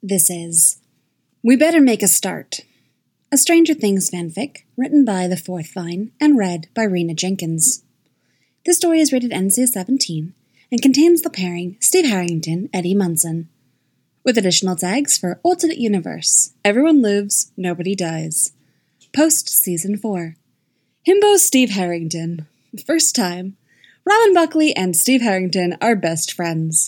This is We Better Make a Start, a Stranger Things fanfic written by The Fourth Vine and read by Rena Jenkins. This story is rated NC-17 and contains the pairing Steve Harrington, Eddie Munson, with additional tags for Alternate Universe, Everyone Lives, Nobody Dies. Post Season 4. Himbo Steve Harrington. First time. Robin Buckley and Steve Harrington are best friends.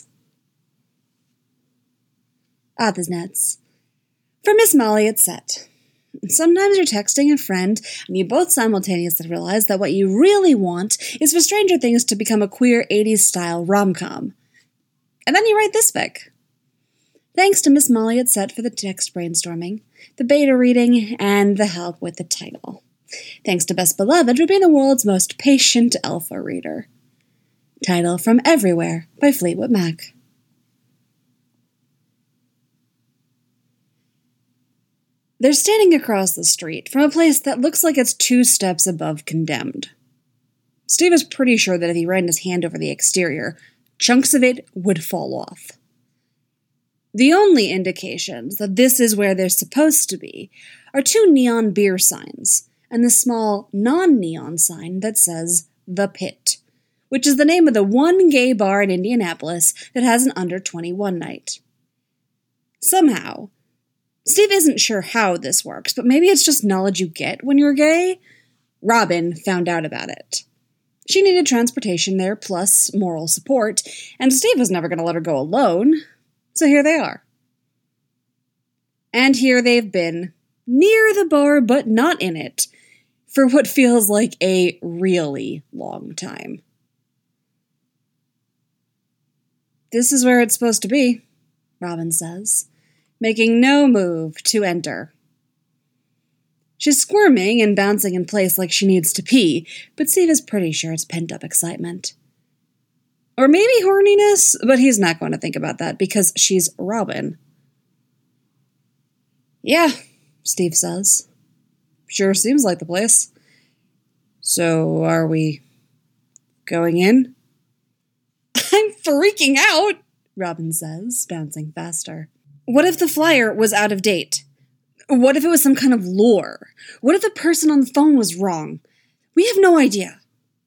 Others Nets. For Miss Molly, it's set. Sometimes you're texting a friend, and you both simultaneously realize that what you really want is for Stranger Things to become a queer 80s-style rom-com. And then you write this fic. Thanks to Miss Molly at Set for the text brainstorming, the beta reading, and the help with the title. Thanks to Best Beloved for being the world's most patient alpha reader. Title from Everywhere by Fleetwood Mac. They're standing across the street from a place that looks like it's 2 steps above Condemned. Steve is pretty sure that if he ran his hand over the exterior, chunks of it would fall off. The only indications that this is where they're supposed to be are 2 neon beer signs and the small non-neon sign that says The Pit, which is the name of the one gay bar in Indianapolis that has an under-21 night. Somehow, Steve isn't sure how this works, but maybe it's just knowledge you get when you're gay. Robin found out about it. She needed transportation there, plus moral support, and Steve was never going to let her go alone. So here they are. And here they've been, near the bar but not in it, for what feels like a really long time. This is where it's supposed to be, Robin says, making no move to enter. She's squirming and bouncing in place like she needs to pee, but Steve is pretty sure it's pent-up excitement. Or maybe horniness, but he's not going to think about that because she's Robin. Yeah, Steve says. Sure seems like the place. So, are we going in? I'm freaking out, Robin says, bouncing faster. What if the flyer was out of date? What if it was some kind of lore? What if the person on the phone was wrong? We have no idea.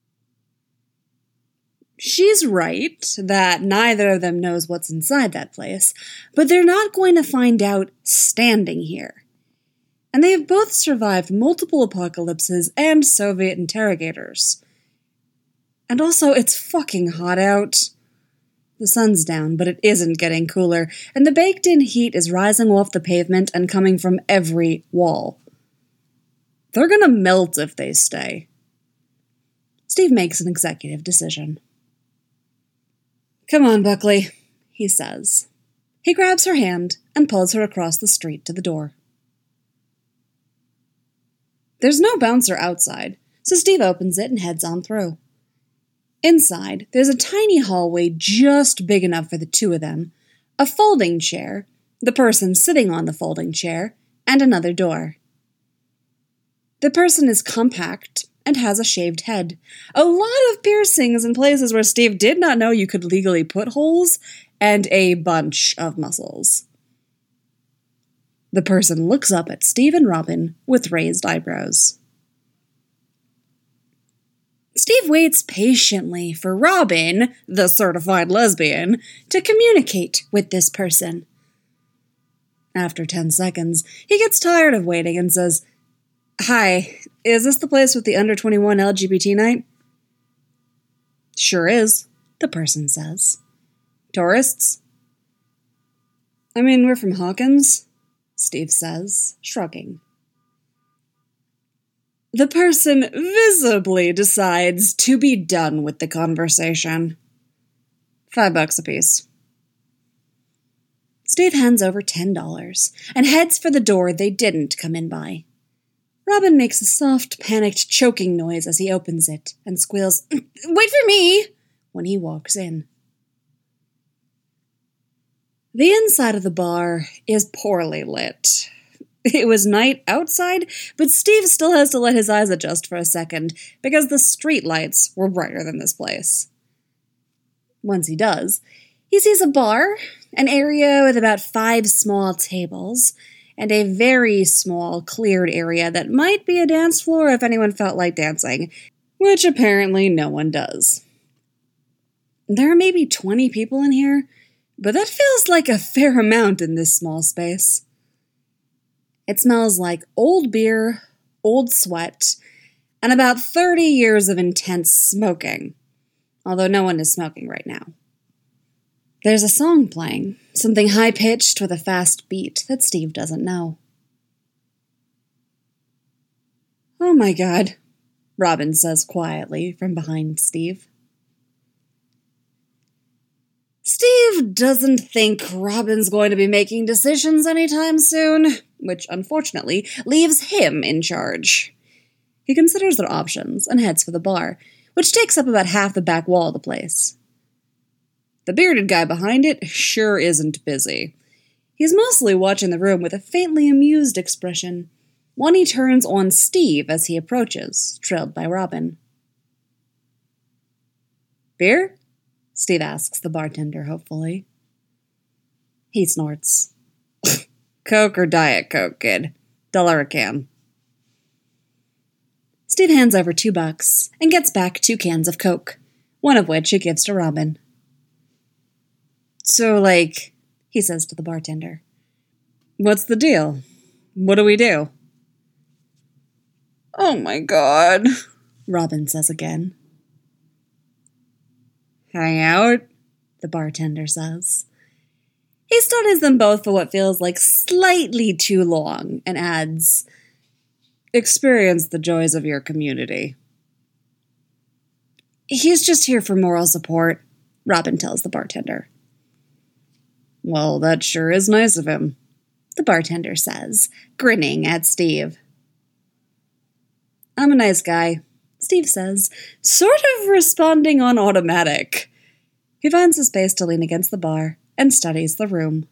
She's right that neither of them knows what's inside that place, but they're not going to find out standing here. And they have both survived multiple apocalypses and Soviet interrogators. And also, it's fucking hot out. The sun's down, but it isn't getting cooler, and the baked-in heat is rising off the pavement and coming from every wall. They're gonna melt if they stay. Steve makes an executive decision. Come on, Buckley, he says. He grabs her hand and pulls her across the street to the door. There's no bouncer outside, so Steve opens it and heads on through. Inside, there's a tiny hallway just big enough for the 2 of them, a folding chair, the person sitting on the folding chair, and another door. The person is compact and has a shaved head, a lot of piercings in places where Steve did not know you could legally put holes, and a bunch of muscles. The person looks up at Steve and Robin with raised eyebrows. Steve waits patiently for Robin, the certified lesbian, to communicate with this person. After 10 seconds, he gets tired of waiting and says, Hi, is this the place with the under-21 LGBT night? Sure is, the person says. Tourists? I mean, we're from Hawkins, Steve says, shrugging. The person visibly decides to be done with the conversation. $5 apiece. Steve hands over $10 and heads for the door they didn't come in by. Robin makes a soft, panicked, choking noise as he opens it and squeals, Wait for me! When he walks in. The inside of the bar is poorly lit. It was night outside, but Steve still has to let his eyes adjust for a second, because the street lights were brighter than this place. Once he does, He sees a bar, an area with about 5 small tables, and a very small cleared area that might be a dance floor if anyone felt like dancing, which apparently no one does. There are maybe 20 people in here, but that feels like a fair amount in this small space. It smells like old beer, old sweat, and about 30 years of intense smoking, although no one is smoking right now. There's a song playing, something high-pitched with a fast beat that Steve doesn't know. "Oh my God," Robin says quietly from behind Steve. Steve doesn't think Robin's going to be making decisions anytime soon, which unfortunately leaves him in charge. He considers their options and heads for the bar, which takes up about half the back wall of the place. The bearded guy behind it sure isn't busy. He's mostly watching the room with a faintly amused expression, one he turns on Steve as he approaches, trailed by Robin. "Beer?" Steve asks the bartender hopefully. He snorts. "Coke or Diet Coke, kid? $1 a can." Steve hands over $2 and gets back 2 cans of Coke, one of which he gives to Robin. "So, he says to the bartender, "what's the deal? What do we do?" "Oh my God," Robin says again. "Hang out," the bartender says. He studies them both for what feels like slightly too long and adds, "experience the joys of your community." "He's just here for moral support," Robin tells the bartender. "Well, that sure is nice of him," the bartender says, grinning at Steve. "I'm a nice guy," Steve says, sort of responding on automatic. He finds a space to lean against the bar and studies the room.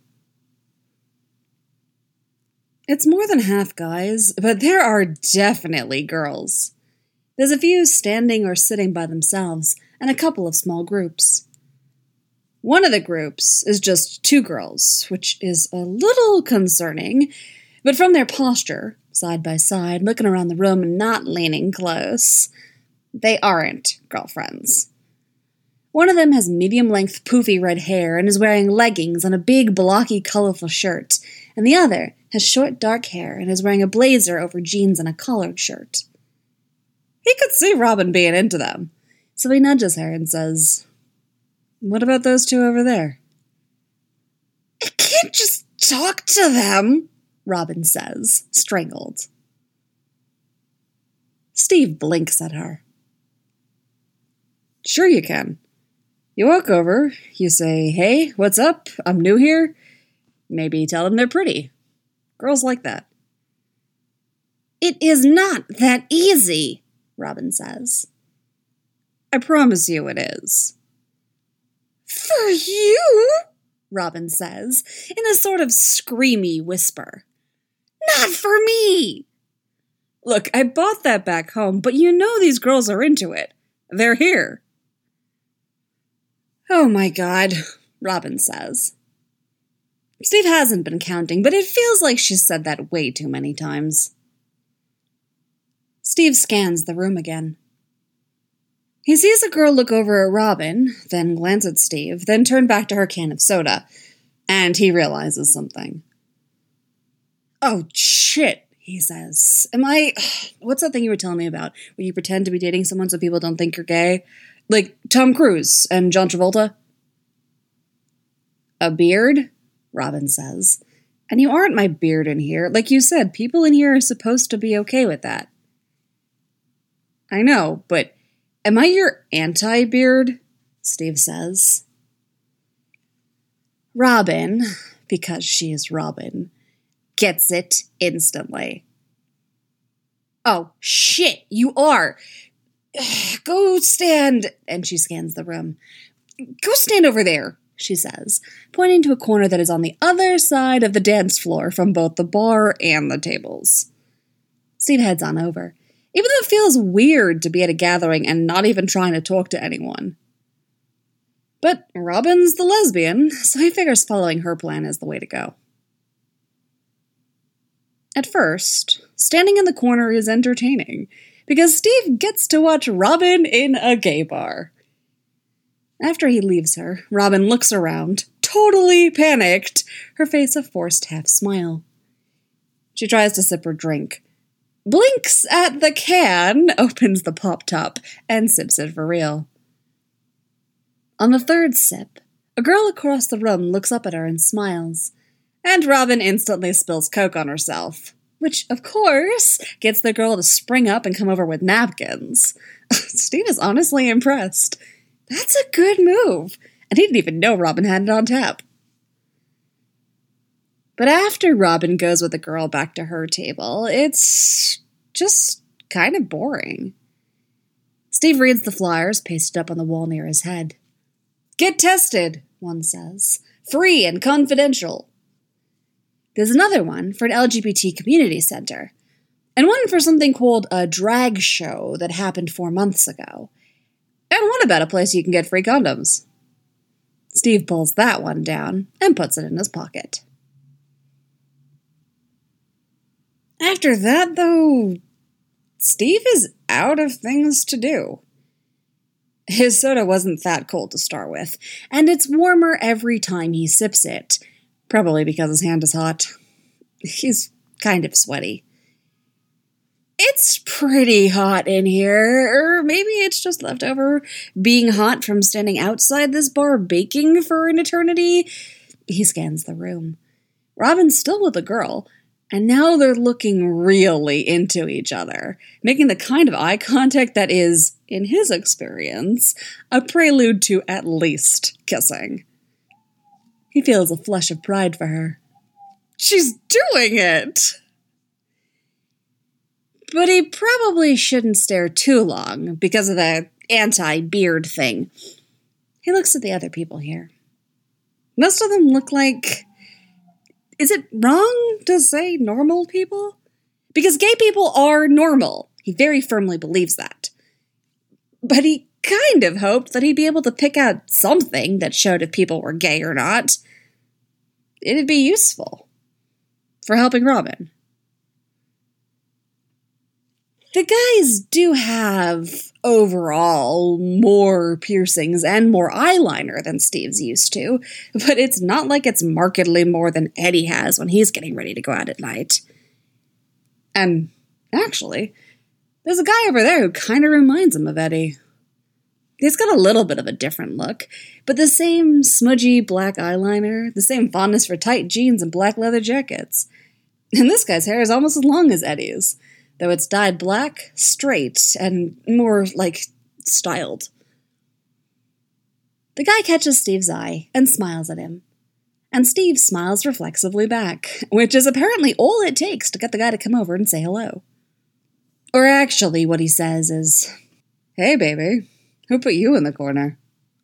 It's more than half guys, but there are definitely girls. There's a few standing or sitting by themselves, and a couple of small groups. One of the groups is just 2 girls, which is a little concerning, but from their posture, side by side, looking around the room and not leaning close, they aren't girlfriends. One of them has medium-length, poofy red hair and is wearing leggings and a big, blocky, colorful shirt, and the other has short, dark hair and is wearing a blazer over jeans and a collared shirt. He could see Robin being into them, so he nudges her and says, "What about those 2 over there?" "I can't just talk to them," Robin says, strangled. Steve blinks at her. "Sure you can. You walk over, you say, 'Hey, what's up? I'm new here.' Maybe tell them they're pretty. Girls like that." "It is not that easy," Robin says. "I promise you it is." "For you?" Robin says, in a sort of screamy whisper. "Not for me!" "Look, I bought that back home, but you know these girls are into it. They're here." "Oh my God," Robin says. Steve hasn't been counting, but it feels like she's said that way too many times. Steve scans the room again. He sees a girl look over at Robin, then glance at Steve, then turn back to her can of soda, and he realizes something. "Oh, shit," he says. What's that thing you were telling me about, where you pretend to be dating someone so people don't think you're gay? Like Tom Cruise and John Travolta?" "A beard?" Robin says. "And you aren't my beard in here. Like you said, people in here are supposed to be okay with that." "I know, but am I your anti-beard?" Steve says. Robin, because she is Robin, gets it instantly. "Oh, shit, you are. Go stand," and she scans the room. "Go stand over there," she says, pointing to a corner that is on the other side of the dance floor from both the bar and the tables. Steve heads on over, even though it feels weird to be at a gathering and not even trying to talk to anyone. But Robin's the lesbian, so he figures following her plan is the way to go. At first, standing in the corner is entertaining, because Steve gets to watch Robin in a gay bar. After he leaves her, Robin looks around, totally panicked, her face a forced half-smile. She tries to sip her drink, blinks at the can, opens the pop-top, and sips it for real. On the third sip, a girl across the room looks up at her and smiles, and Robin instantly spills Coke on herself, which, of course, gets the girl to spring up and come over with napkins. Steve is honestly impressed. That's a good move, and he didn't even know Robin had it on tap. But after Robin goes with the girl back to her table, it's just kind of boring. Steve reads the flyers pasted up on the wall near his head. "Get tested," one says. "Free and confidential." There's another one for an LGBT community center, and one for something called a drag show that happened 4 months ago, and one about a place you can get free condoms. Steve pulls that one down and puts it in his pocket. After that, though, Steve is out of things to do. His soda wasn't that cold to start with, and it's warmer every time he sips it, probably because his hand is hot. He's kind of sweaty. It's pretty hot in here, or maybe it's just leftover being hot from standing outside this bar baking for an eternity. He scans the room. Robin's still with the girl, and now they're looking really into each other, making the kind of eye contact that is, in his experience, a prelude to at least kissing. He feels a flush of pride for her. She's doing it! But he probably shouldn't stare too long because of the anti-beard thing. He looks at the other people here. Most of them look like... Is it wrong to say normal people? Because gay people are normal. He very firmly believes that. But he kind of hoped that he'd be able to pick out something that showed if people were gay or not. It'd be useful for helping Robin. The guys do have, overall, more piercings and more eyeliner than Steve's used to, but it's not like it's markedly more than Eddie has when he's getting ready to go out at night. And, actually, there's a guy over there who kind of reminds him of Eddie. He's got a little bit of a different look, but the same smudgy black eyeliner, the same fondness for tight jeans and black leather jackets. And this guy's hair is almost as long as Eddie's, though it's dyed black, straight, and more, styled. The guy catches Steve's eye and smiles at him. And Steve smiles reflexively back, which is apparently all it takes to get the guy to come over and say hello. Or actually, what he says is, "Hey, baby, who put you in the corner?"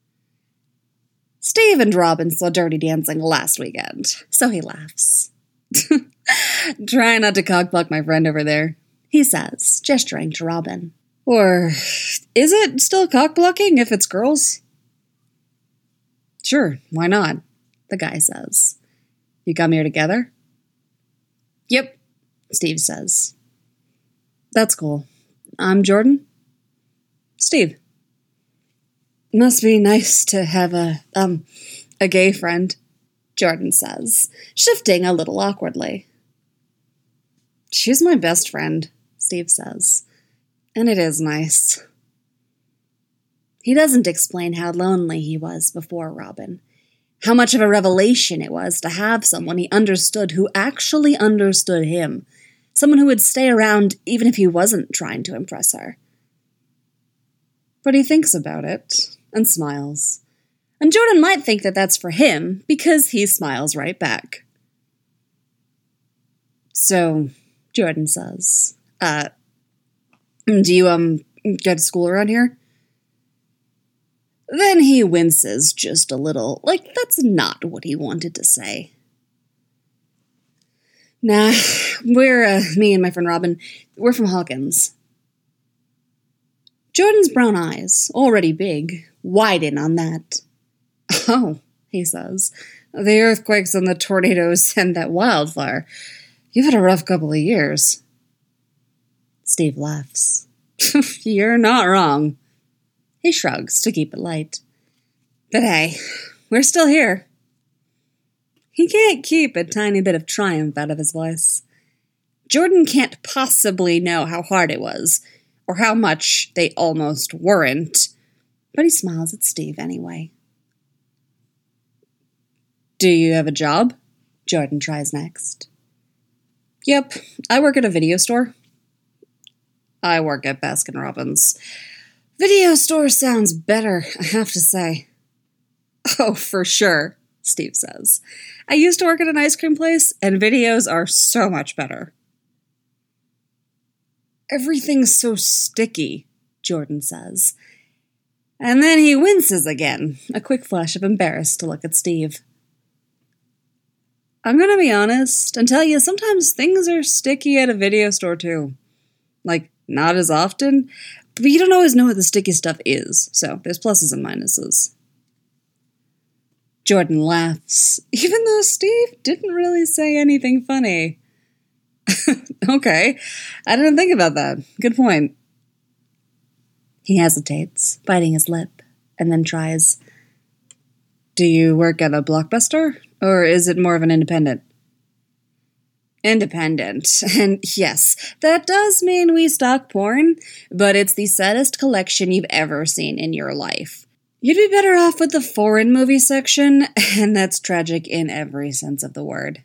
Steve and Robin saw Dirty Dancing last weekend, so he laughs. "Try not to cockblock my friend over there," he says, gesturing to Robin. "Or is it still cockblocking if it's girls?" "Sure, why not?" the guy says. "You come here together?" "Yep," Steve says. "That's cool. I'm Jordan." "Steve." "Must be nice to have a gay friend," Jordan says, shifting a little awkwardly. "She's my best friend," Steve says, "and it is nice." He doesn't explain how lonely he was before Robin, how much of a revelation it was to have someone he understood who actually understood him, someone who would stay around even if he wasn't trying to impress her. But he thinks about it and smiles, and Jordan might think that that's for him because he smiles right back. "So," Jordan says, do you, go to school around here?" Then he winces just a little, like that's not what he wanted to say. "Nah, we're, me and my friend Robin, we're from Hawkins." Jordan's brown eyes, already big, widen on that. Oh, he says. The earthquakes and the tornadoes and that wildfire. You've had a rough couple of years. Steve laughs. You're not wrong. He shrugs to keep it light. But hey, we're still here. He can't keep a tiny bit of triumph out of his voice. Jordan can't possibly know how hard it was, or how much they almost weren't, but he smiles at Steve anyway. Do you have a job? Jordan tries next. Yep, I work at a video store. I work at Baskin-Robbins. Video store sounds better, I have to say. Oh, for sure, Steve says. I used to work at an ice cream place, and videos are so much better. Everything's so sticky, Jordan says. And then he winces again, a quick flash of embarrassed to look at Steve. I'm gonna be honest and tell you sometimes things are sticky at a video store too. Like, not as often, but you don't always know what the sticky stuff is, so there's pluses and minuses. Jordan laughs, even though Steve didn't really say anything funny. Okay, I didn't think about that. Good point. He hesitates, biting his lip, and then tries. Do you work at a Blockbuster, or is it more of an independent? Independent. And yes, that does mean we stock porn, but it's the saddest collection you've ever seen in your life. You'd be better off with the foreign movie section, and that's tragic in every sense of the word.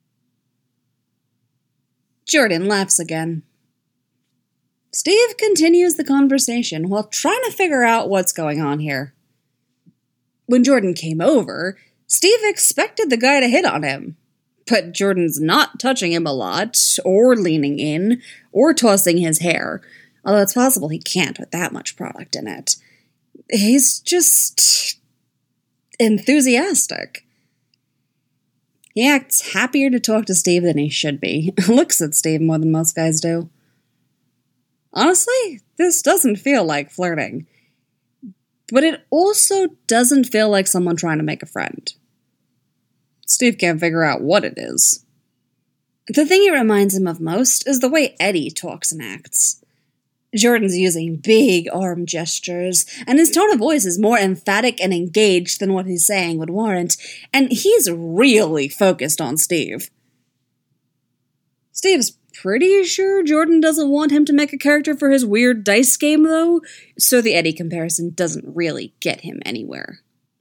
Jordan laughs again. Steve continues the conversation while trying to figure out what's going on here. When Jordan came over, Steve expected the guy to hit on him. But Jordan's not touching him a lot, or leaning in, or tossing his hair. Although it's possible he can't with that much product in it. He's just enthusiastic. He acts happier to talk to Steve than he should be. Looks at Steve more than most guys do. Honestly, this doesn't feel like flirting. But it also doesn't feel like someone trying to make a friend. Steve can't figure out what it is. The thing it reminds him of most is the way Eddie talks and acts. Jordan's using big arm gestures, and his tone of voice is more emphatic and engaged than what he's saying would warrant, and he's really focused on Steve. Steve's pretty sure Jordan doesn't want him to make a character for his weird dice game, though, so the Eddie comparison doesn't really get him anywhere.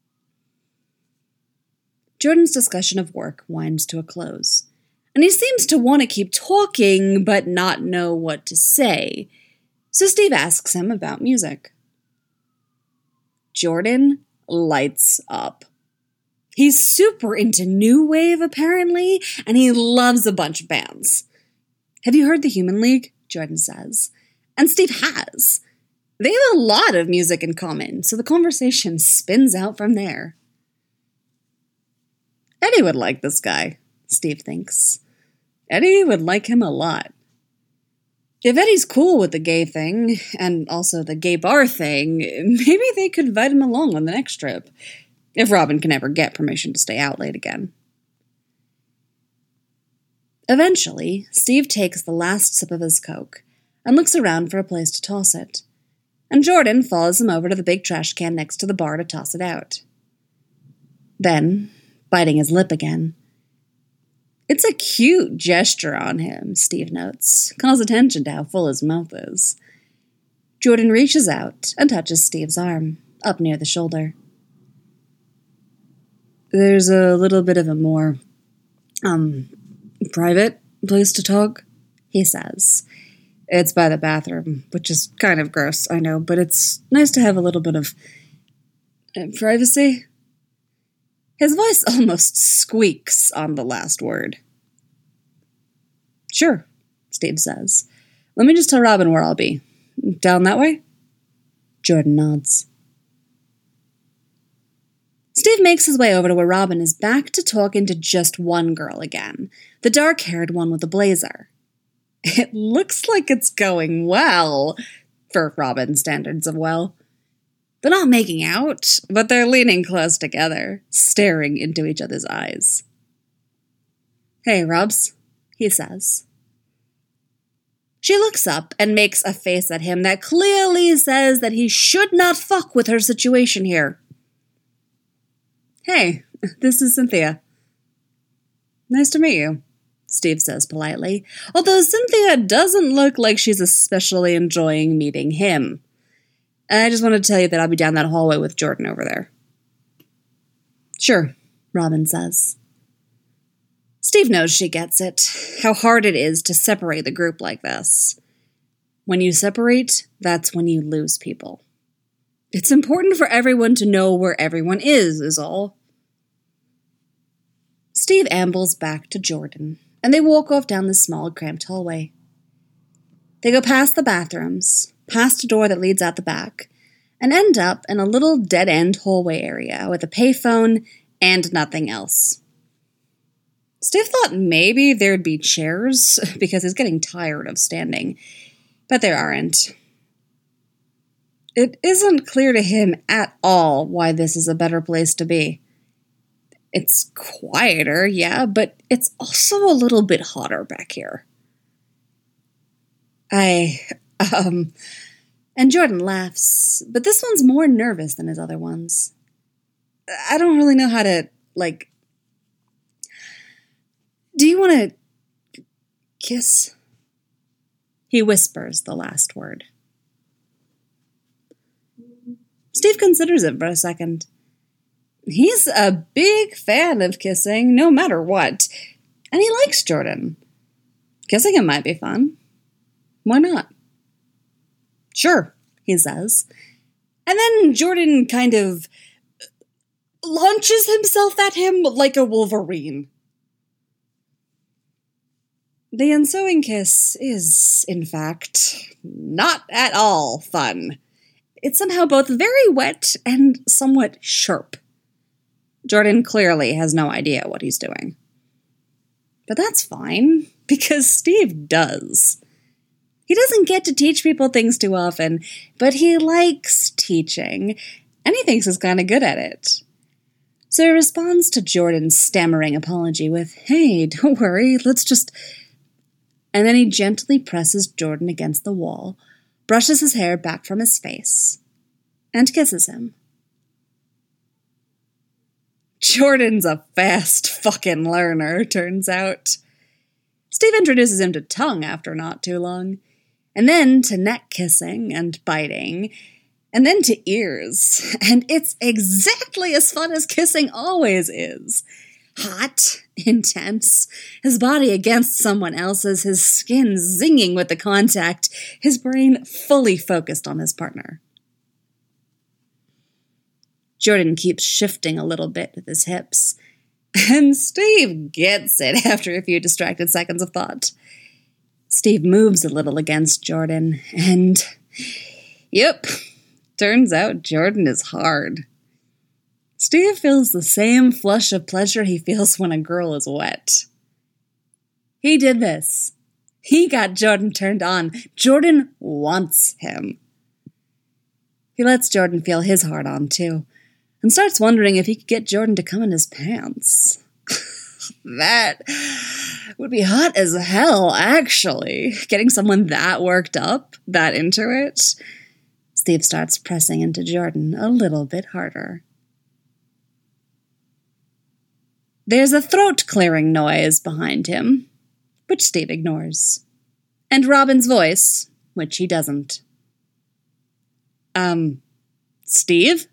Jordan's discussion of work winds to a close, and he seems to want to keep talking but not know what to say. So Steve asks him about music. Jordan lights up. He's super into new wave, apparently, and he loves a bunch of bands. Have you heard the Human League? Jordan says. And Steve has. They have a lot of music in common, so the conversation spins out from there. Eddie would like this guy, Steve thinks. Eddie would like him a lot. If Eddie's cool with the gay thing, and also the gay bar thing, maybe they could invite him along on the next trip, if Robin can ever get permission to stay out late again. Eventually, Steve takes the last sip of his Coke, and looks around for a place to toss it, and Jordan follows him over to the big trash can next to the bar to toss it out. Then, biting his lip again, it's a cute gesture on him, Steve notes, calls attention to how full his mouth is. Jordan reaches out and touches Steve's arm, up near the shoulder. There's a little bit of a more, private place to talk, he says. It's by the bathroom, which is kind of gross, I know, but it's nice to have a little bit of privacy. His voice almost squeaks on the last word. Sure, Steve says. Let me just tell Robin where I'll be. Down that way? Jordan nods. Steve makes his way over to where Robin is back to talking to just one girl again, the dark-haired one with the blazer. It looks like it's going well, for Robin's standards of well. They're not making out, but they're leaning close together, staring into each other's eyes. "Hey, Robs," he says. She looks up and makes a face at him that clearly says that he should not fuck with her situation here. "Hey, this is Cynthia." "Nice to meet you," Steve says politely, although Cynthia doesn't look like she's especially enjoying meeting him. "I just wanted to tell you that I'll be down that hallway with Jordan over there." "Sure," Robin says. Steve knows she gets it, how hard it is to separate the group like this. When you separate, that's when you lose people. It's important for everyone to know where everyone is all. Steve ambles back to Jordan, and they walk off down the small, cramped hallway. They go past the bathrooms, past a door that leads out the back, and end up in a little dead-end hallway area with a payphone and nothing else. Steve thought maybe there'd be chairs, because he's getting tired of standing, but there aren't. It isn't clear to him at all why this is a better place to be. It's quieter, yeah, but it's also a little bit hotter back here. And Jordan laughs, but this one's more nervous than his other ones. "I don't really know how to, do you want to kiss?" He whispers the last word. Steve considers it for a second. He's a big fan of kissing, no matter what, and he likes Jordan. Kissing him might be fun. Why not? "Sure," he says. And then Jordan kind of launches himself at him like a wolverine. The ensuing kiss is, in fact, not at all fun. It's somehow both very wet and somewhat sharp. Jordan clearly has no idea what he's doing. But that's fine, because Steve does. He doesn't get to teach people things too often, but he likes teaching, and he thinks he's kind of good at it. So he responds to Jordan's stammering apology with, "Hey, don't worry, let's just..." And then he gently presses Jordan against the wall, brushes his hair back from his face, and kisses him. Jordan's a fast fucking learner, turns out. Steve introduces him to tongue after not too long, and then to neck kissing and biting, and then to ears, and it's exactly as fun as kissing always is. Hot, intense, his body against someone else's, his skin zinging with the contact, his brain fully focused on his partner. Jordan keeps shifting a little bit with his hips, and Steve gets it after a few distracted seconds of thought. Steve moves a little against Jordan, and yep, turns out Jordan is hard. Steve feels the same flush of pleasure he feels when a girl is wet. He did this. He got Jordan turned on. Jordan wants him. He lets Jordan feel his heart on, too, and starts wondering if he could get Jordan to come in his pants. That would be hot as hell, actually. Getting someone that worked up, that into it. Steve starts pressing into Jordan a little bit harder. There's a throat-clearing noise behind him, which Steve ignores, and Robin's voice, which he doesn't. Steve?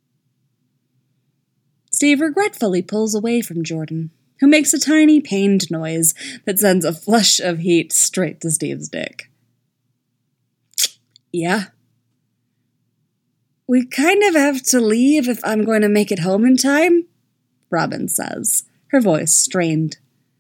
Steve regretfully pulls away from Jordan, who makes a tiny pained noise that sends a flush of heat straight to Steve's dick. Yeah? We kind of have to leave if I'm going to make it home in time, Robin says, her voice strained.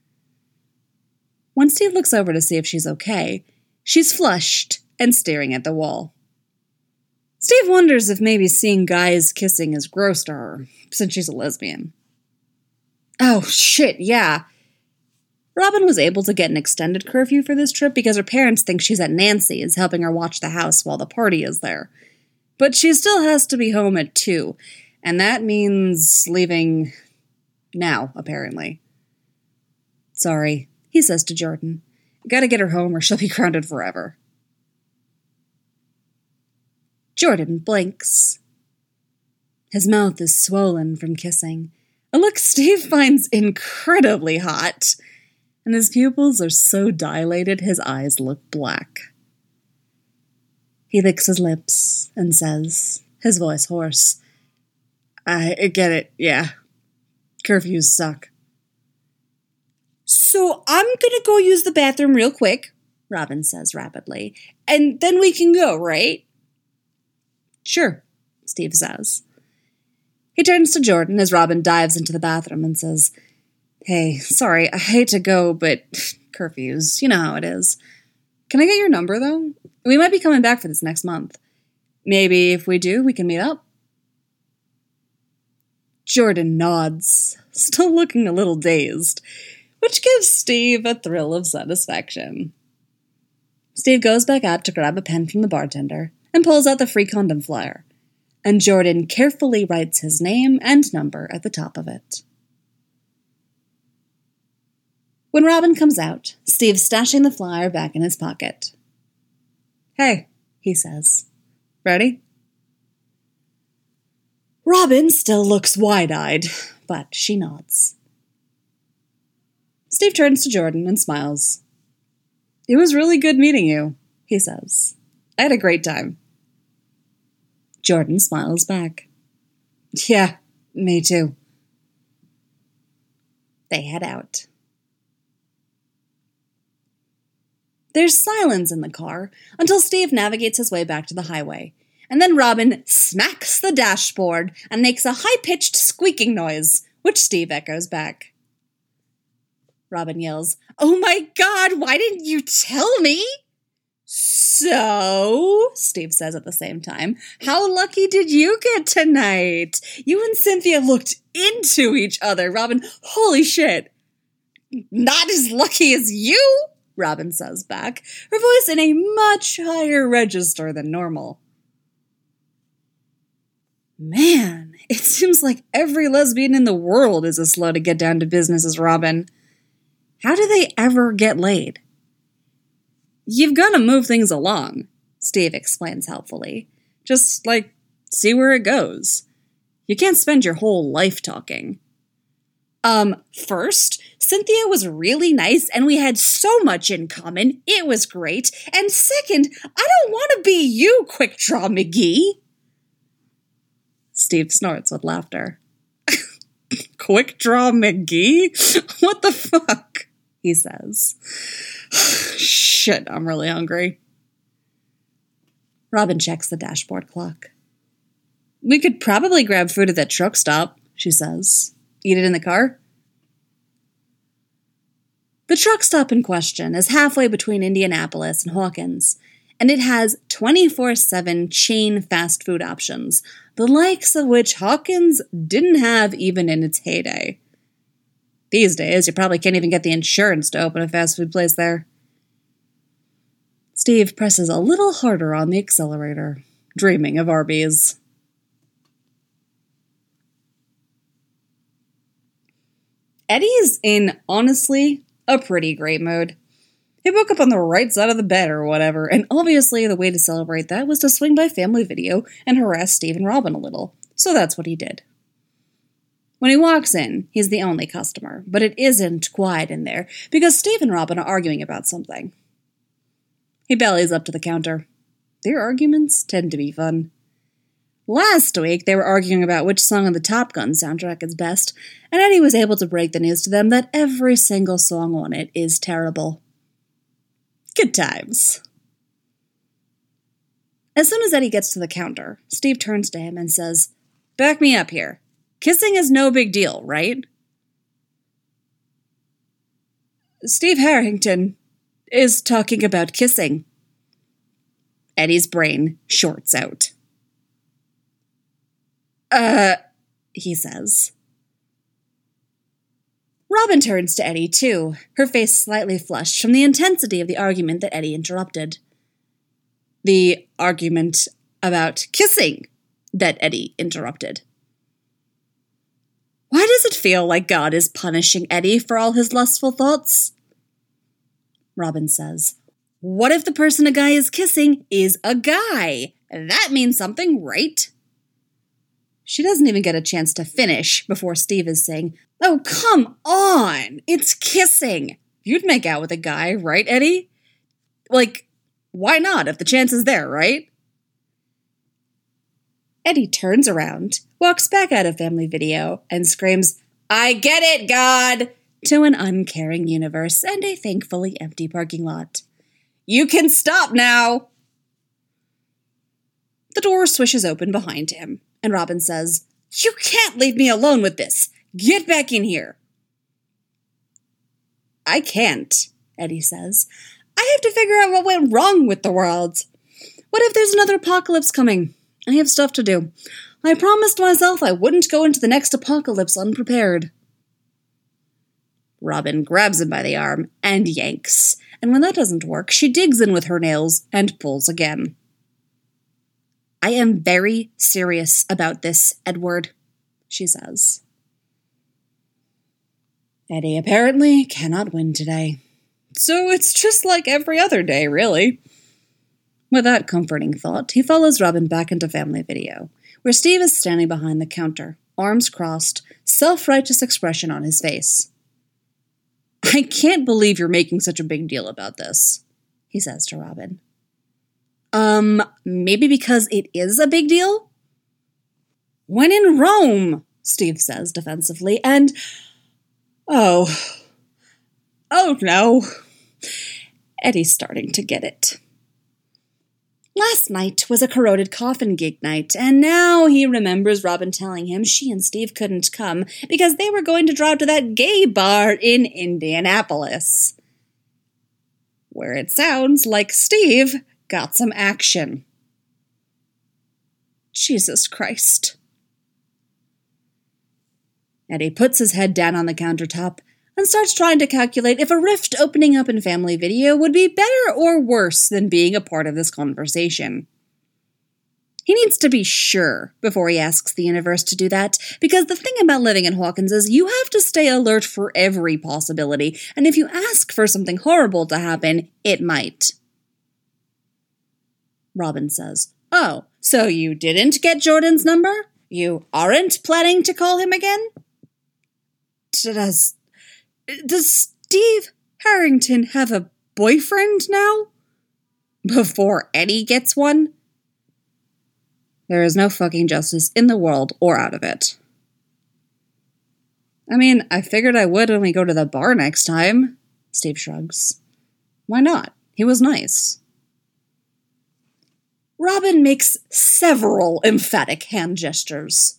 When Steve looks over to see if she's okay, she's flushed and staring at the wall. Steve wonders if maybe seeing guys kissing is gross to her, since she's a lesbian. Oh, shit, yeah. Robin was able to get an extended curfew for this trip because her parents think she's at Nancy's helping her watch the house while the party is there. but she still has to be home at 2, and that means leaving now, apparently. Sorry, he says to Jordan. Gotta get her home or she'll be grounded forever. Jordan blinks. His mouth is swollen from kissing, a look Steve finds incredibly hot, and his pupils are so dilated his eyes look black. He licks his lips and says, his voice hoarse, I get it, yeah. Curfews suck. So I'm gonna go use the bathroom real quick, Robin says rapidly, and then we can go, right? Sure, Steve says. He turns to Jordan as Robin dives into the bathroom and says, Hey, sorry, I hate to go, but curfews, you know how it is. Can I get your number, though? We might be coming back for this next month. Maybe if we do, we can meet up. Jordan nods, still looking a little dazed, which gives Steve a thrill of satisfaction. Steve goes back out to grab a pen from the bartender and pulls out the free condom flyer, and Jordan carefully writes his name and number at the top of it. When Robin comes out, Steve's stashing the flyer back in his pocket. Hey, he says. Ready? Robin still looks wide-eyed, but she nods. Steve turns to Jordan and smiles. It was really good meeting you, he says. I had a great time. Jordan smiles back. Yeah, me too. They head out. There's silence in the car until Steve navigates his way back to the highway, and then Robin smacks the dashboard and makes a high-pitched squeaking noise, which Steve echoes back. Robin yells, Oh my God, why didn't you tell me? So, Steve says at the same time, how lucky did you get tonight? You and Cynthia looked into each other, Robin. Holy shit. Not as lucky as you, Robin says back, her voice in a much higher register than normal. Man, it seems like every lesbian in the world is as slow to get down to business as Robin. How do they ever get laid? You've got to move things along, Steve explains helpfully. Just, see where it goes. You can't spend your whole life talking. First, Cynthia was really nice and we had so much in common. It was great. And second, I don't want to be you, Quick Draw McGee. Steve snorts with laughter. Quick Draw McGee? What the fuck? He says. Shit, I'm really hungry. Robin checks the dashboard clock. We could probably grab food at that truck stop, she says. Eat it in the car? The truck stop in question is halfway between Indianapolis and Hawkins, and it has 24/7 chain fast food options, the likes of which Hawkins didn't have even in its heyday. These days, you probably can't even get the insurance to open a fast food place there. Steve presses a little harder on the accelerator, dreaming of Arby's. Eddie's in, honestly, a pretty great mood. He woke up on the right side of the bed or whatever, and obviously the way to celebrate that was to swing by Family Video and harass Steve and Robin a little, so that's what he did. When he walks in, he's the only customer, but it isn't quiet in there because Steve and Robin are arguing about something. He bellies up to the counter. Their arguments tend to be fun. Last week, they were arguing about which song on the Top Gun soundtrack is best, and Eddie was able to break the news to them that every single song on it is terrible. Good times. As soon as Eddie gets to the counter, Steve turns to him and says, Back me up here. Kissing is no big deal, right? Steve Harrington is talking about kissing. Eddie's brain shorts out. He says. Robin turns to Eddie, too, her face slightly flushed from the intensity of the argument that Eddie interrupted. The argument About kissing, that Eddie interrupted. Why does it feel like God is punishing Eddie for all his lustful thoughts? Robin says, what if the person a guy is kissing is a guy? That means something, right? She doesn't even get a chance to finish before Steve is saying, oh, come on! It's kissing! You'd make out with a guy, right, Eddie? Like, why not if the chance is there, right? Eddie turns around, walks back out of Family Video, and screams, I get it, God! To an uncaring universe and a thankfully empty parking lot. You can stop now! The door swishes open behind him, and Robin says, you can't leave me alone with this! Get back in here! I can't, Eddie says. I have to figure out what went wrong with the world. What if there's another apocalypse coming? I have stuff to do. I promised myself I wouldn't go into the next apocalypse unprepared. Robin grabs him by the arm and yanks, and when that doesn't work, she digs in with her nails and pulls again. I am very serious about this, Edward, she says. Eddie apparently cannot win today. So it's just like every other day, really. With that comforting thought, he follows Robin back into Family Video, where Steve is standing behind the counter, arms crossed, self-righteous expression on his face. I can't believe you're making such a big deal about this, he says to Robin. Maybe because it is a big deal? When in Rome, Steve says defensively, and... Oh no. Eddie's starting to get it. Last night was a corroded coffin gig night, and now he remembers Robin telling him she and Steve couldn't come because they were going to drive to that gay bar in Indianapolis, where it sounds like Steve got some action. Jesus Christ. Eddie puts his head down on the countertop and starts trying to calculate if a rift opening up in Family Video would be better or worse than being a part of this conversation. He needs to be sure before he asks the universe to do that, because the thing about living in Hawkins is you have to stay alert for every possibility, and if you ask for something horrible to happen, it might. Robin says, oh, so you didn't get Jordan's number? You aren't planning to call him again? Does Steve Harrington have a boyfriend now? Before Eddie gets one? There is no fucking justice in the world or out of it. I mean, I figured I would when we go to the bar next time, Steve shrugs. Why not? He was nice. Robin makes several emphatic hand gestures.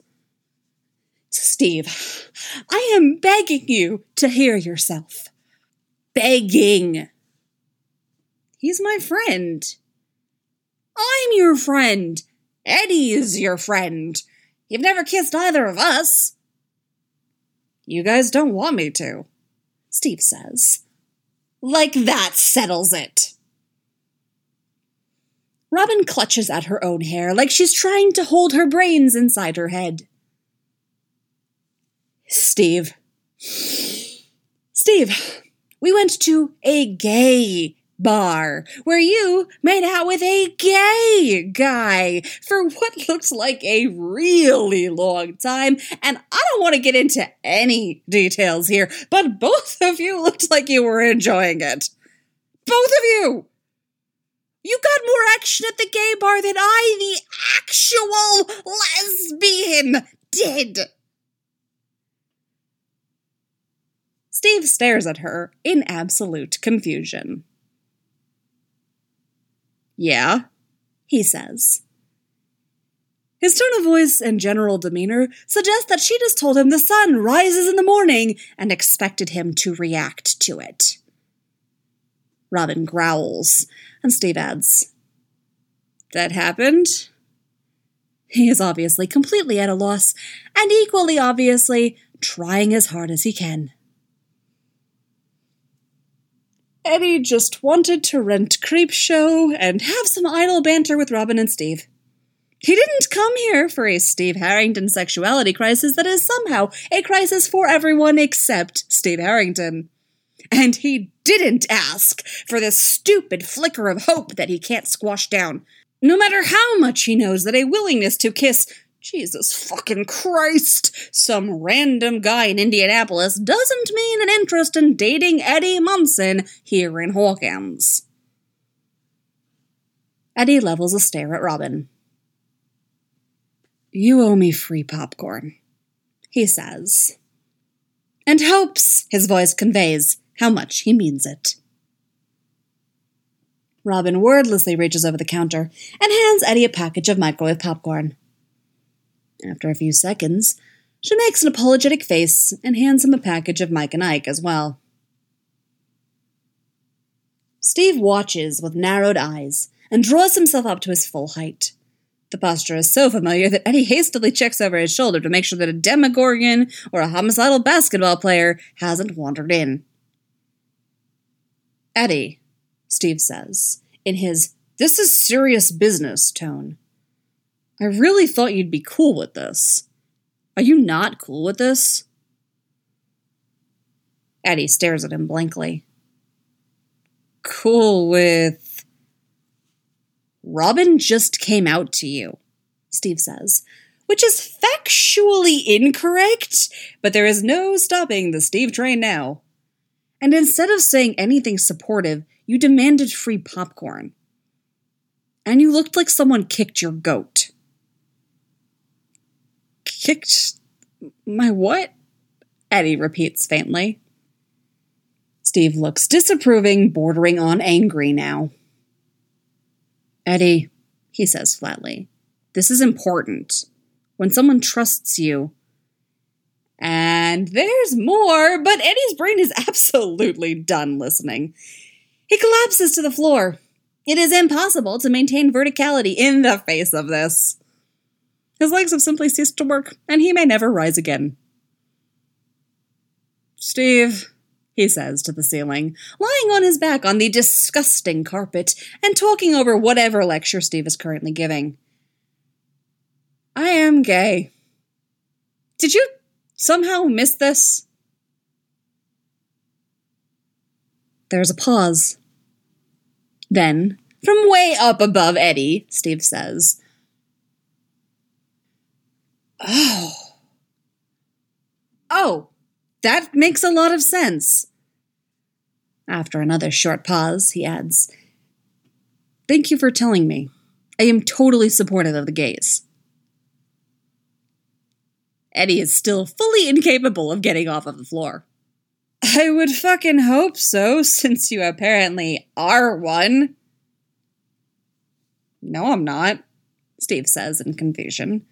Steve, I am begging you to hear yourself. Begging. He's my friend. I'm your friend. Eddie is your friend. You've never kissed either of us. You guys don't want me to, Steve says. Like that settles it. Robin clutches at her own hair like she's trying to hold her brains inside her head. Steve, we went to a gay bar where you made out with a gay guy for what looks like a really long time, and I don't want to get into any details here, but both of you looked like you were enjoying it. Both of you! You got more action at the gay bar than I, the actual lesbian, did! Steve stares at her in absolute confusion. Yeah, he says. His tone of voice and general demeanor suggest that she just told him the sun rises in the morning and expected him to react to it. Robin growls, and Steve adds, that happened? He is obviously completely at a loss, and equally obviously trying as hard as he can. Eddie just wanted to rent Creepshow and have some idle banter with Robin and Steve. He didn't come here for a Steve Harrington sexuality crisis that is somehow a crisis for everyone except Steve Harrington. And he didn't ask for this stupid flicker of hope that he can't squash down. No matter how much he knows that a willingness to kiss, Jesus fucking Christ, some random guy in Indianapolis doesn't mean an interest in dating Eddie Munson here in Hawkins. Eddie levels a stare at Robin. You owe me free popcorn, he says. And hopes, his voice conveys, how much he means it. Robin wordlessly reaches over the counter and hands Eddie a package of microwave popcorn. After a few seconds, she makes an apologetic face and hands him a package of Mike and Ike as well. Steve watches with narrowed eyes and draws himself up to his full height. The posture is so familiar that Eddie hastily checks over his shoulder to make sure that a Demogorgon or a homicidal basketball player hasn't wandered in. Eddie, Steve says, in his "this is serious business" tone. I really thought you'd be cool with this. Are you not cool with this? Eddie stares at him blankly. Cool with... Robin just came out to you, Steve says, which is factually incorrect, but there is no stopping the Steve train now. And instead of saying anything supportive, you demanded free popcorn. And you looked like someone kicked your goat. Kicked my what? Eddie repeats faintly. Steve looks disapproving, bordering on angry now. Eddie, he says flatly, this is important. When someone trusts you. And there's more, but Eddie's brain is absolutely done listening. He collapses to the floor. It is impossible to maintain verticality in the face of this. His legs have simply ceased to work, and he may never rise again. Steve, he says to the ceiling, lying on his back on the disgusting carpet and talking over whatever lecture Steve is currently giving. I am gay. Did you somehow miss this? There's a pause. Then, from way up above Eddie, Steve says, Oh, that makes a lot of sense. After another short pause, he adds, Thank you for telling me. I am totally supportive of the gays. Eddie is still fully incapable of getting off of the floor. I would fucking hope so, since you apparently are one. No, I'm not, Steve says in confusion.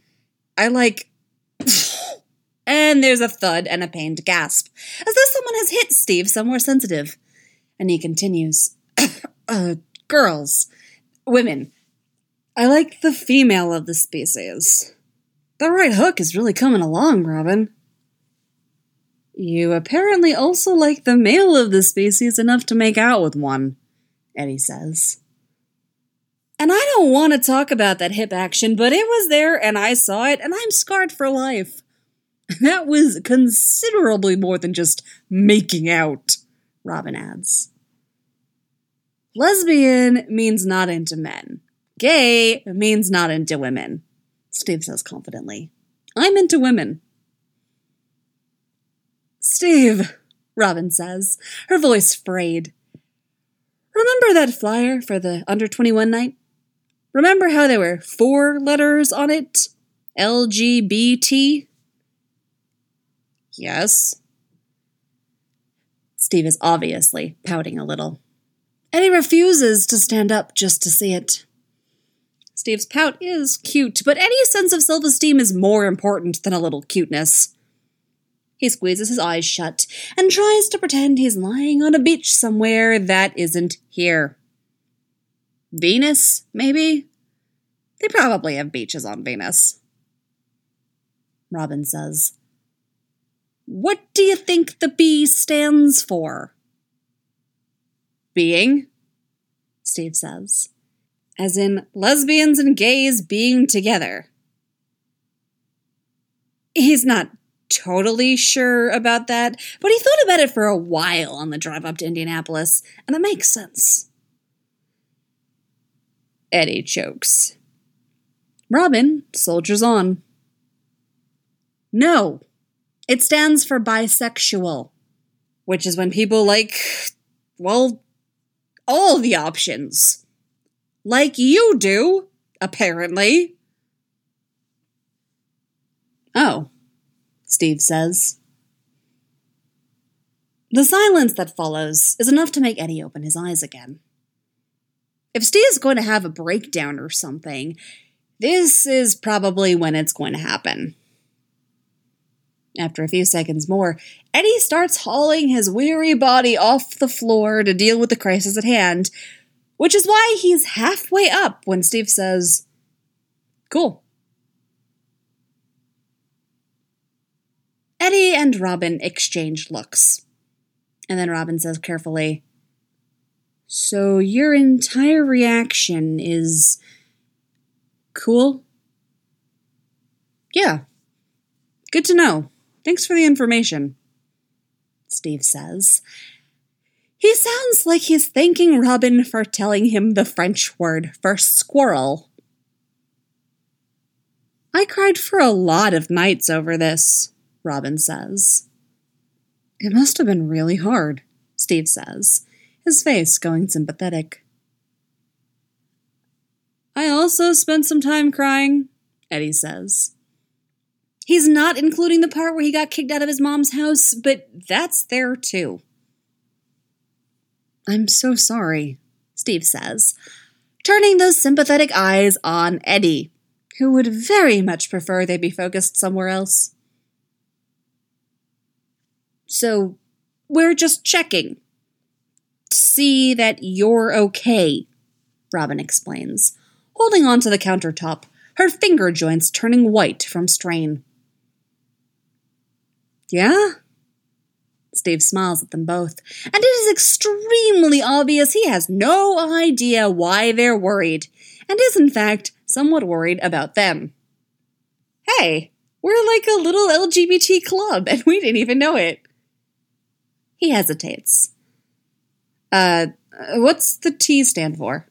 And there's a thud and a pained gasp, as though someone has hit Steve somewhere sensitive. And he continues, girls, women. I like the female of the species. The right hook is really coming along, Robin. You apparently also like the male of the species enough to make out with one, Eddie says. And I don't want to talk about that hip action, but it was there and I saw it and I'm scarred for life. That was considerably more than just making out, Robin adds. Lesbian means not into men. Gay means not into women, Steve says confidently. I'm into women. Steve, Robin says, her voice frayed. Remember that flyer for the under 21 night? Remember how there were 4 letters on it? LGBT? Yes. Steve is obviously pouting a little. And he refuses to stand up just to see it. Steve's pout is cute, but Eddie's sense of self-esteem is more important than a little cuteness. He squeezes his eyes shut and tries to pretend he's lying on a beach somewhere that isn't here. Venus, maybe? They probably have beaches on Venus. Robin says, What do you think the B stands for? Being, Steve says. As in lesbians and gays being together. He's not totally sure about that, but he thought about it for a while on the drive up to Indianapolis, and that makes sense. Eddie chokes. Robin soldiers on. No, it stands for bisexual, which is when people like, well, all the options. Like you do, apparently. Oh, Steve says. The silence that follows is enough to make Eddie open his eyes again. If Steve's going to have a breakdown or something, this is probably when it's going to happen. After a few seconds more, Eddie starts hauling his weary body off the floor to deal with the crisis at hand, which is why he's halfway up when Steve says, "Cool." Eddie and Robin exchange looks. And then Robin says carefully, "So your entire reaction is cool?" "Yeah. Good to know. Thanks for the information," Steve says. He sounds like he's thanking Robin for telling him the French word for squirrel. "I cried for a lot of nights over this," Robin says. "It must have been really hard," Steve says, his face going sympathetic. "I also spent some time crying," Eddie says. He's not including the part where he got kicked out of his mom's house, but that's there too. "I'm so sorry," Steve says, turning those sympathetic eyes on Eddie, who would very much prefer they be focused somewhere else. "So, we're just checking. See that you're okay," Robin explains, holding onto the countertop, her finger joints turning white from strain. "Yeah?" Steve smiles at them both, and it is extremely obvious he has no idea why they're worried, and is in fact somewhat worried about them. Hey, we're like a little LGBT club, and we didn't even know it. He hesitates. What's the T stand for?"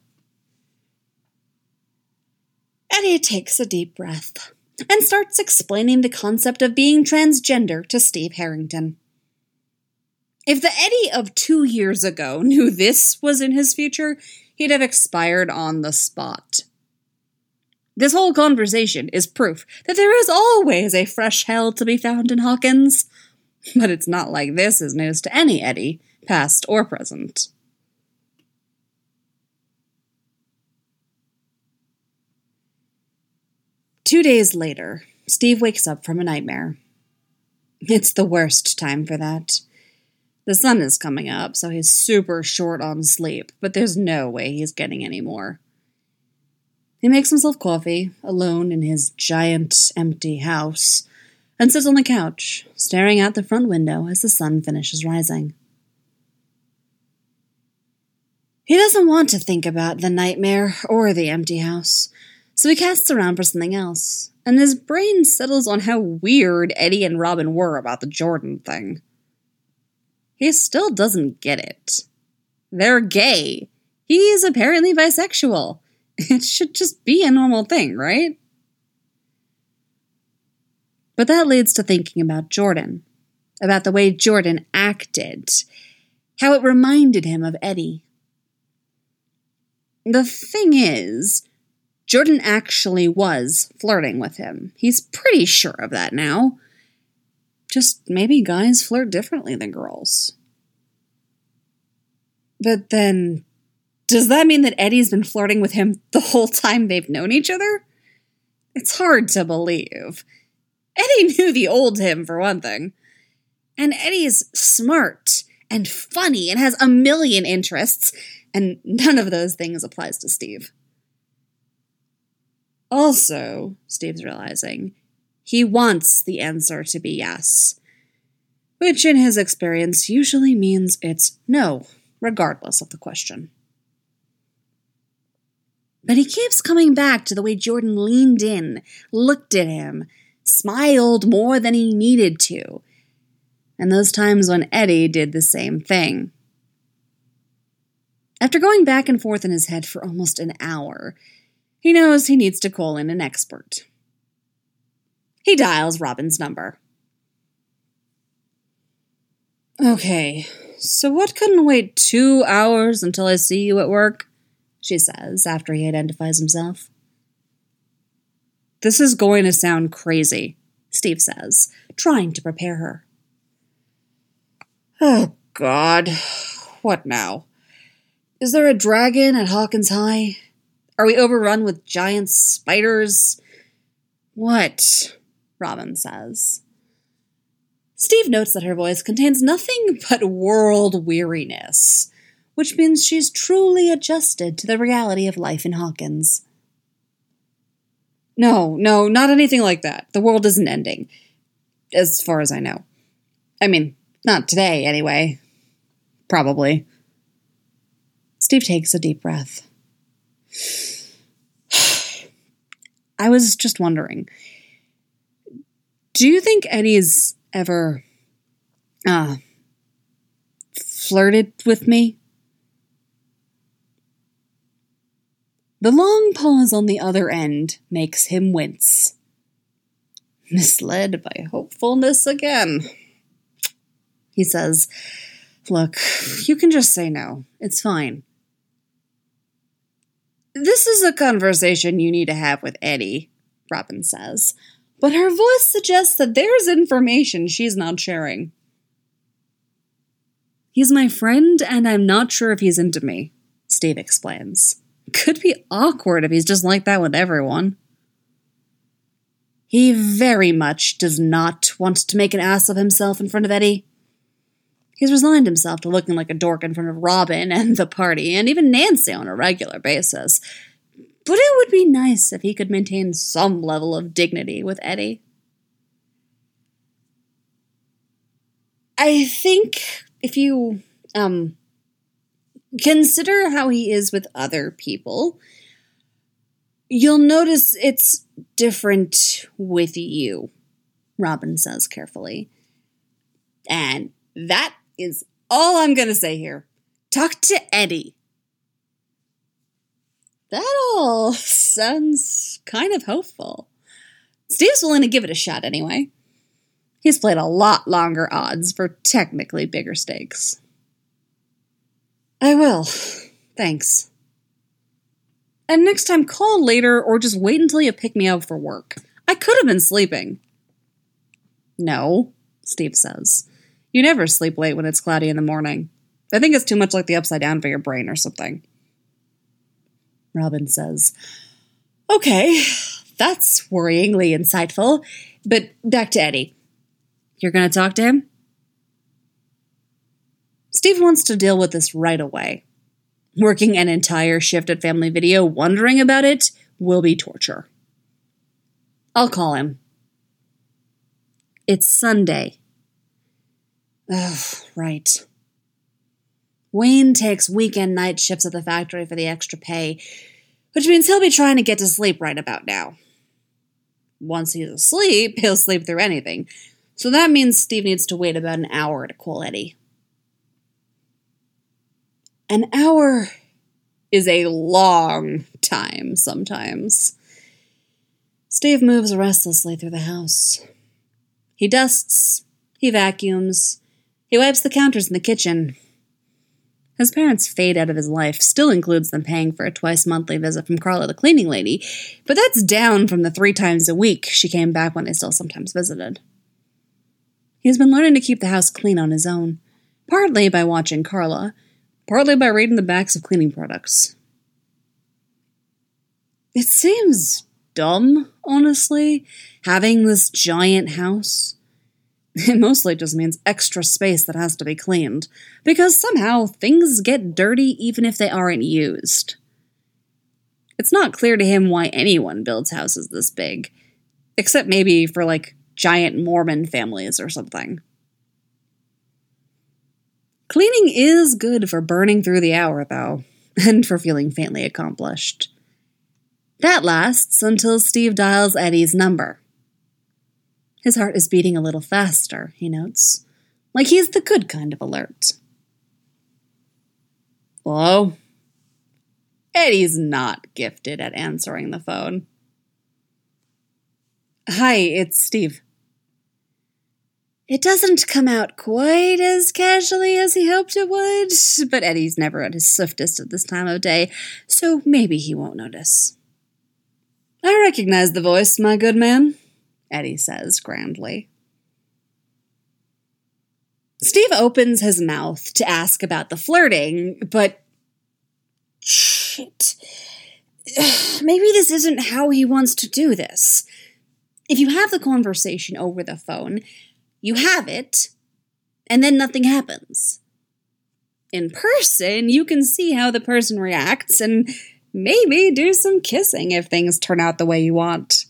Eddie takes a deep breath and starts explaining the concept of being transgender to Steve Harrington. If the Eddie of 2 years ago knew this was in his future, he'd have expired on the spot. This whole conversation is proof that there is always a fresh hell to be found in Hawkins, but it's not like this is news to any Eddie, past or present. Two days later, Steve wakes up from a nightmare. It's the worst time for that. The sun is coming up, so he's super short on sleep, but there's no way he's getting any more. He makes himself coffee, alone in his giant, empty house, and sits on the couch, staring out the front window as the sun finishes rising. He doesn't want to think about the nightmare or the empty house, so he casts around for something else, and his brain settles on how weird Eddie and Robin were about the Jordan thing. He still doesn't get it. They're gay. He's apparently bisexual. It should just be a normal thing, right? But that leads to thinking about Jordan, about the way Jordan acted, how it reminded him of Eddie. The thing is, Jordan actually was flirting with him. He's pretty sure of that now. Just maybe guys flirt differently than girls. But then, does that mean that Eddie's been flirting with him the whole time they've known each other? It's hard to believe. Eddie knew the old him, for one thing. And Eddie's smart and funny and has a million interests, and none of those things applies to Steve. Also, Steve's realizing, he wants the answer to be yes, which in his experience usually means it's no, regardless of the question. But he keeps coming back to the way Jordan leaned in, looked at him, smiled more than he needed to, and those times when Eddie did the same thing. After going back and forth in his head for almost an hour, he knows he needs to call in an expert. He dials Robin's number. "Okay, so what couldn't wait 2 hours until I see you at work?" she says after he identifies himself. "This is going to sound crazy," Steve says, trying to prepare her. "Oh, God. What now? Is there a dragon at Hawkins High? Are we overrun with giant spiders? What?" Robin says. Steve notes that her voice contains nothing but world weariness, which means she's truly adjusted to the reality of life in Hawkins. No, not anything like that. The world isn't ending. As far as I know. I mean, not today, anyway. Probably. Steve takes a deep breath. "I was just wondering, do you think Eddie's ever, flirted with me?" The long pause on the other end makes him wince. Misled by hopefulness again. He says, "Look, you can just say no. It's fine." "This is a conversation you need to have with Eddie," Robin says, but her voice suggests that there's information she's not sharing. "He's my friend, and I'm not sure if he's into me," Steve explains. "Could be awkward if he's just like that with everyone." He very much does not want to make an ass of himself in front of Eddie. He's resigned himself to looking like a dork in front of Robin and the party, and even Nancy on a regular basis. But it would be nice if he could maintain some level of dignity with Eddie. "I think if you, consider how he is with other people, you'll notice it's different with you," Robin says carefully. "And that is all I'm going to say here. Talk to Eddie." That all sounds kind of hopeful. Steve's willing to give it a shot anyway. He's played a lot longer odds for technically bigger stakes. "I will. Thanks. And next time, call later or just wait until you pick me up for work. I could have been sleeping." "No," Steve says. "You never sleep late when it's cloudy in the morning. I think it's too much like the upside down for your brain or something." Robin says, "Okay, that's worryingly insightful. But back to Eddie. You're going to talk to him?" Steve wants to deal with this right away. Working an entire shift at Family Video wondering about it will be torture. "I'll call him." It's Sunday. Ugh, right. Wayne takes weekend night shifts at the factory for the extra pay, which means he'll be trying to get to sleep right about now. Once he's asleep, he'll sleep through anything, so that means Steve needs to wait about an hour to call Eddie. An hour is a long time sometimes. Steve moves restlessly through the house. He dusts, he vacuums, he wipes the counters in the kitchen. His parents' fade out of his life still includes them paying for a twice-monthly visit from Carla, the cleaning lady, but that's down from the 3 times a week she came back when they still sometimes visited. He's been learning to keep the house clean on his own, partly by watching Carla, partly by reading the backs of cleaning products. It seems dumb, honestly, having this giant house. It mostly just means extra space that has to be cleaned, because somehow things get dirty even if they aren't used. It's not clear to him why anyone builds houses this big, except maybe for, giant Mormon families or something. Cleaning is good for burning through the hour, though, and for feeling faintly accomplished. That lasts until Steve dials Eddie's number. His heart is beating a little faster, he notes, like he's the good kind of alert. Hello? Eddie's not gifted at answering the phone. Hi, it's Steve. It doesn't come out quite as casually as he hoped it would, but Eddie's never at his swiftest at this time of day, so maybe he won't notice. I recognize the voice, my good man, Eddie says grandly. Steve opens his mouth to ask about the flirting, but shit. Maybe this isn't how he wants to do this. If you have the conversation over the phone, you have it, and then nothing happens. In person, you can see how the person reacts and maybe do some kissing if things turn out the way you want.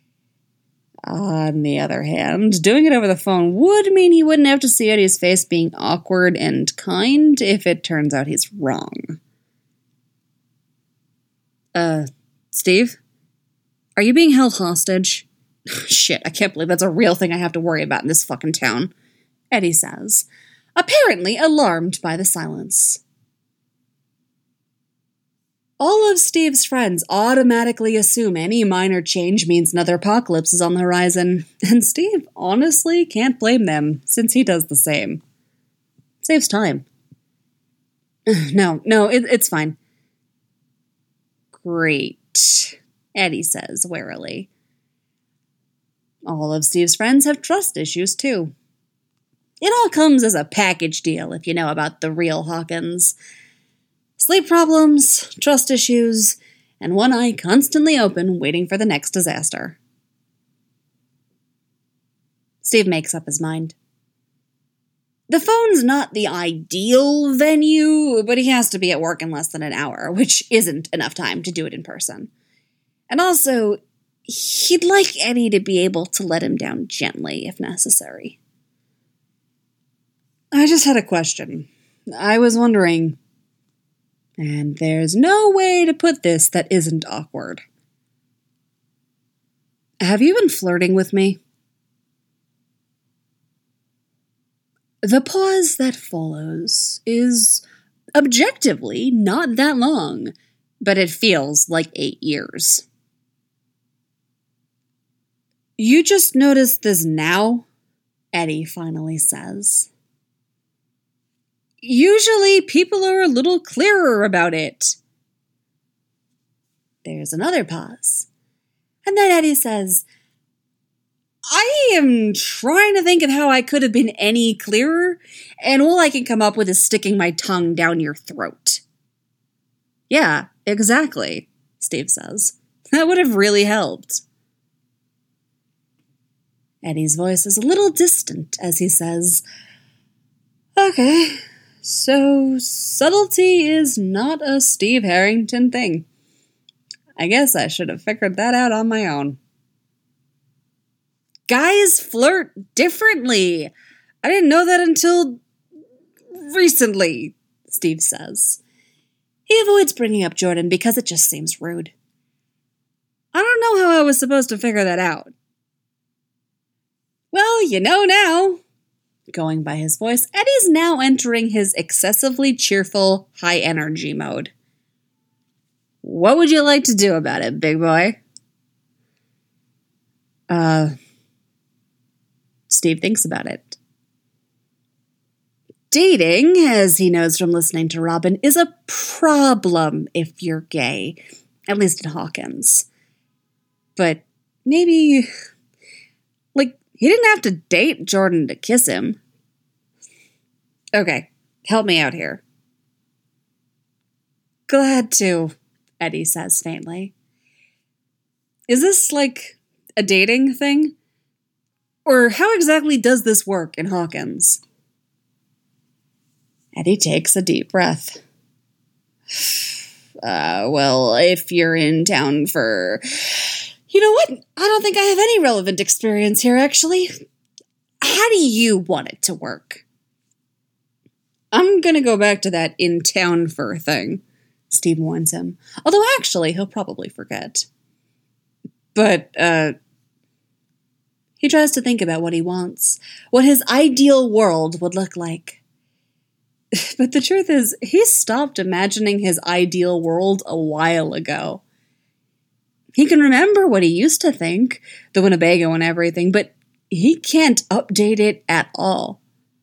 On the other hand, doing it over the phone would mean he wouldn't have to see Eddie's face being awkward and kind if it turns out he's wrong. Steve? Are you being held hostage? Shit, I can't believe that's a real thing I have to worry about in this fucking town, Eddie says, apparently alarmed by the silence. All of Steve's friends automatically assume any minor change means another apocalypse is on the horizon, and Steve honestly can't blame them, since he does the same. Saves time. No, it's fine. Great, Eddie says warily. All of Steve's friends have trust issues, too. It all comes as a package deal if you know about the real Hawkins. Sleep problems, trust issues, and one eye constantly open waiting for the next disaster. Steve makes up his mind. The phone's not the ideal venue, but he has to be at work in less than an hour, which isn't enough time to do it in person. And also, he'd like Eddie to be able to let him down gently if necessary. I just had a question. I was wondering, and there's no way to put this that isn't awkward. Have you been flirting with me? The pause that follows is objectively not that long, but it feels like 8 years. You just noticed this now? Eddie finally says. Usually people are a little clearer about it. There's another pause. And then Eddie says, I am trying to think of how I could have been any clearer, and all I can come up with is sticking my tongue down your throat. Yeah, exactly, Steve says. That would have really helped. Eddie's voice is a little distant as he says, Okay, so subtlety is not a Steve Harrington thing. I guess I should have figured that out on my own. Guys flirt differently. I didn't know that until recently, Steve says. He avoids bringing up Jordan because it just seems rude. I don't know how I was supposed to figure that out. Well, you know now. Going by his voice, Eddie's now entering his excessively cheerful, high-energy mode. What would you like to do about it, big boy? Steve thinks about it. Dating, as he knows from listening to Robin, is a problem if you're gay, at least in Hawkins. But maybe, he didn't have to date Jordan to kiss him. Okay, help me out here. Glad to, Eddie says faintly. Is this a dating thing? Or how exactly does this work in Hawkins? Eddie takes a deep breath. Well, if you're in town for... You know what? I don't think I have any relevant experience here, actually. How do you want it to work? I'm gonna go back to that in town for thing, Steve warns him. Although actually, he'll probably forget. But, he tries to think about what he wants, what his ideal world would look like. But the truth is, he stopped imagining his ideal world a while ago. He can remember what he used to think, the Winnebago and everything, but he can't update it at all.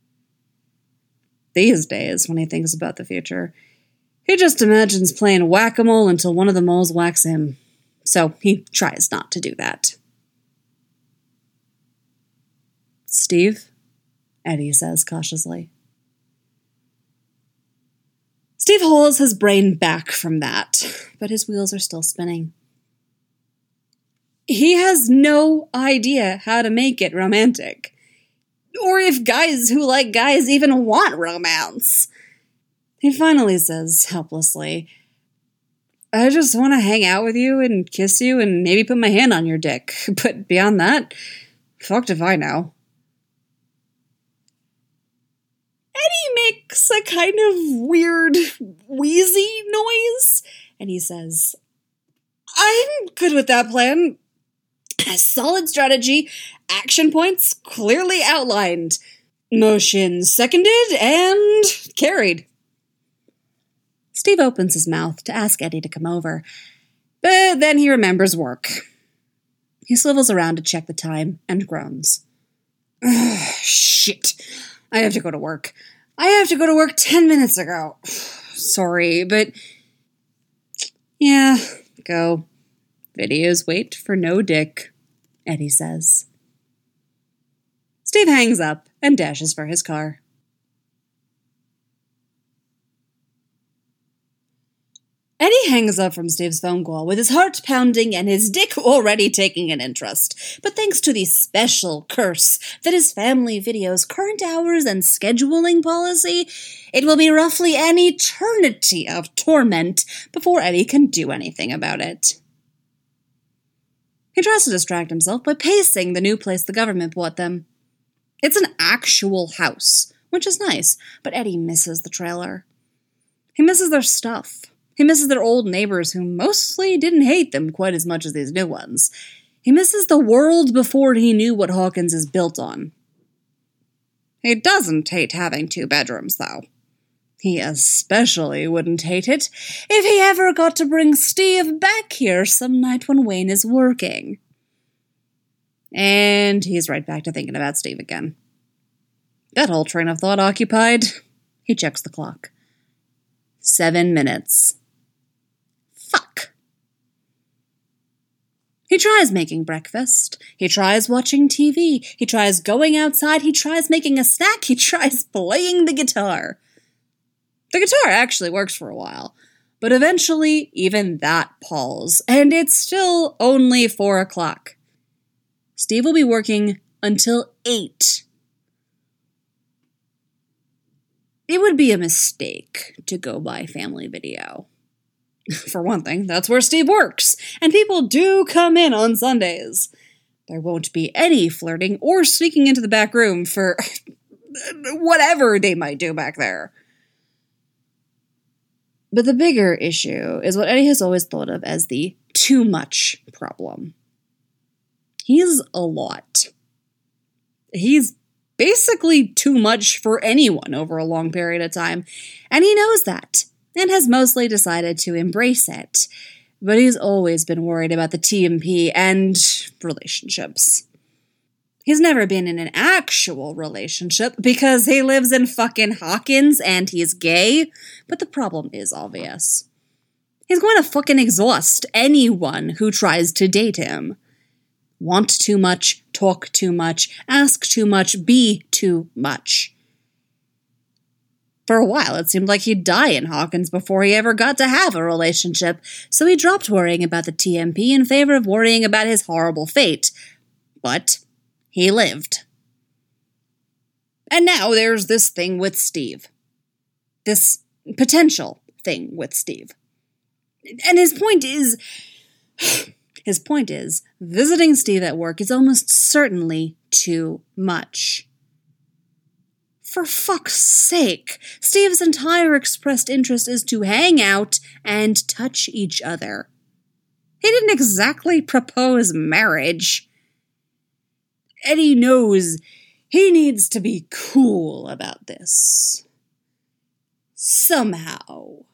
These days, when he thinks about the future, he just imagines playing whack-a-mole until one of the moles whacks him. So he tries not to do that. Steve? Eddie says cautiously. Steve holds his brain back from that, but his wheels are still spinning. He has no idea how to make it romantic. Or if guys who like guys even want romance. He finally says, helplessly, I just want to hang out with you and kiss you and maybe put my hand on your dick. But beyond that, fucked if I know. Eddie makes a kind of weird, wheezy noise, and he says, I'm good with that plan. A solid strategy, action points clearly outlined. Motion seconded and carried. Steve opens his mouth to ask Eddie to come over, but then he remembers work. He swivels around to check the time and groans. Shit. I have to go to work. I have to go to work 10 minutes ago. Sorry, but... Yeah, go. Videos wait for no dick, Eddie says. Steve hangs up and dashes for his car. Eddie hangs up from Steve's phone call with his heart pounding and his dick already taking an interest. But thanks to the special curse that is Family Video's current hours and scheduling policy, it will be roughly an eternity of torment before Eddie can do anything about it. He tries to distract himself by pacing the new place the government bought them. It's an actual house, which is nice, but Eddie misses the trailer. He misses their stuff. He misses their old neighbors who mostly didn't hate them quite as much as these new ones. He misses the world before he knew what Hawkins is built on. He doesn't hate having 2 bedrooms, though. He especially wouldn't hate it if he ever got to bring Steve back here some night when Wayne is working. And he's right back to thinking about Steve again. That whole train of thought occupied. He checks the clock. 7 minutes. Fuck. He tries making breakfast. He tries watching TV. He tries going outside. He tries making a snack. He tries playing the guitar. The guitar actually works for a while, but eventually even that palls, and it's still only 4 o'clock. Steve will be working until 8. It would be a mistake to go by Family Video. For one thing, that's where Steve works, and people do come in on Sundays. There won't be any flirting or sneaking into the back room for whatever they might do back there. But the bigger issue is what Eddie has always thought of as the too much problem. He's a lot. He's basically too much for anyone over a long period of time, and he knows that, and has mostly decided to embrace it. But he's always been worried about the TMP and relationships. He's never been in an actual relationship because he lives in fucking Hawkins and he's gay, but the problem is obvious. He's going to fucking exhaust anyone who tries to date him. Want too much, talk too much, ask too much, be too much. For a while, it seemed like he'd die in Hawkins before he ever got to have a relationship, so he dropped worrying about the TMP in favor of worrying about his horrible fate. But he lived. And now there's this thing with Steve. This potential thing with Steve. And his point is, visiting Steve at work is almost certainly too much. For fuck's sake, Steve's entire expressed interest is to hang out and touch each other. He didn't exactly propose marriage. Eddie knows he needs to be cool about this. Somehow.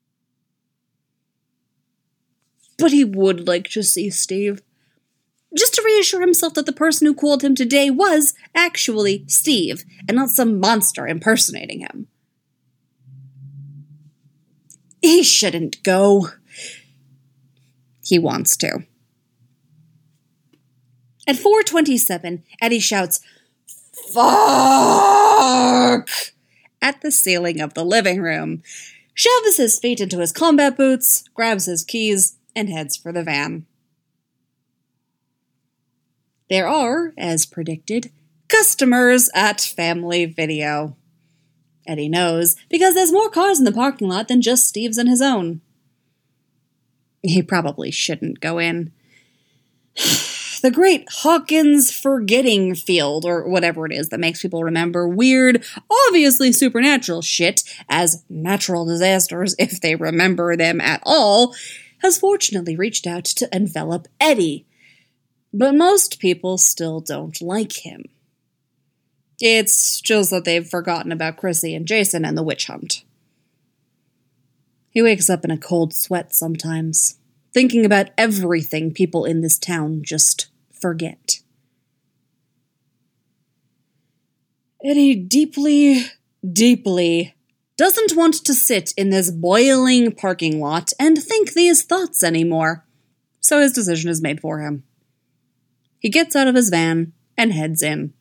But he would like to see Steve. Just to reassure himself that the person who called him today was actually Steve, and not some monster impersonating him. He shouldn't go. He wants to. At 4:27, Eddie shouts, "Fuck!" at the ceiling of the living room, shoves his feet into his combat boots, grabs his keys, and heads for the van. There are, as predicted, customers at Family Video. Eddie knows, because there's more cars in the parking lot than just Steve's and his own. He probably shouldn't go in. The great Hawkins forgetting field, or whatever it is that makes people remember weird, obviously supernatural shit as natural disasters, if they remember them at all, has fortunately reached out to envelop Eddie. But most people still don't like him. It's just that they've forgotten about Chrissy and Jason and the witch hunt. He wakes up in a cold sweat sometimes, thinking about everything people in this town just forget. Eddie deeply, deeply doesn't want to sit in this boiling parking lot and think these thoughts anymore, so his decision is made for him. He gets out of his van and heads in.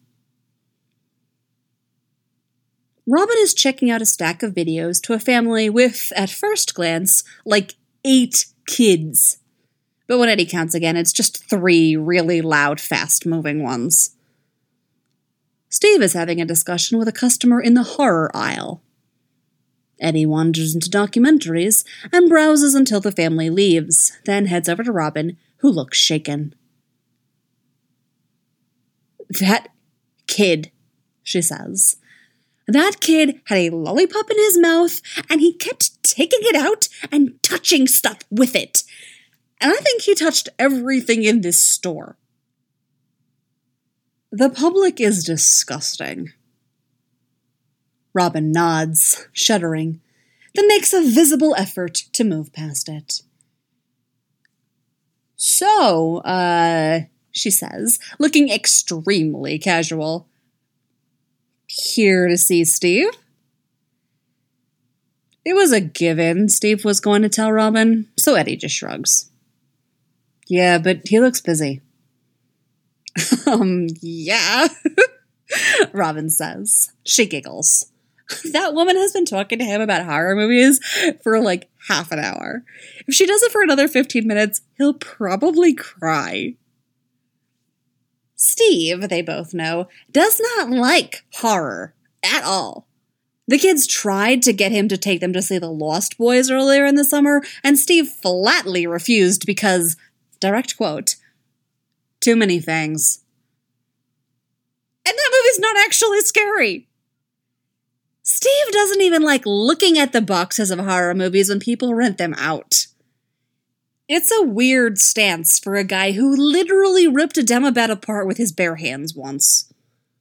Robin is checking out a stack of videos to a family with, at first glance, like 8 kids. But when Eddie counts again, it's just 3 really loud, fast-moving ones. Steve is having a discussion with a customer in the horror aisle. Eddie wanders into documentaries and browses until the family leaves, then heads over to Robin, who looks shaken. "That kid," she says. "That kid had a lollipop in his mouth, and he kept taking it out and touching stuff with it. And I think he touched everything in this store." "The public is disgusting." Robin nods, shuddering, then makes a visible effort to move past it. "So, she says, looking extremely casual. "Here to see Steve?" It was a given Steve was going to tell Robin, so Eddie just shrugs. "Yeah, but he looks busy." Yeah," Robin says. She giggles. That woman has been talking to him about horror movies for like half an hour. If she does it for another 15 minutes, he'll probably cry. Steve, they both know, does not like horror at all. The kids tried to get him to take them to see The Lost Boys earlier in the summer, and Steve flatly refused because, direct quote, "Too many things." And that movie's not actually scary. Steve doesn't even like looking at the boxes of horror movies when people rent them out. It's a weird stance for a guy who literally ripped a Demobed apart with his bare hands once.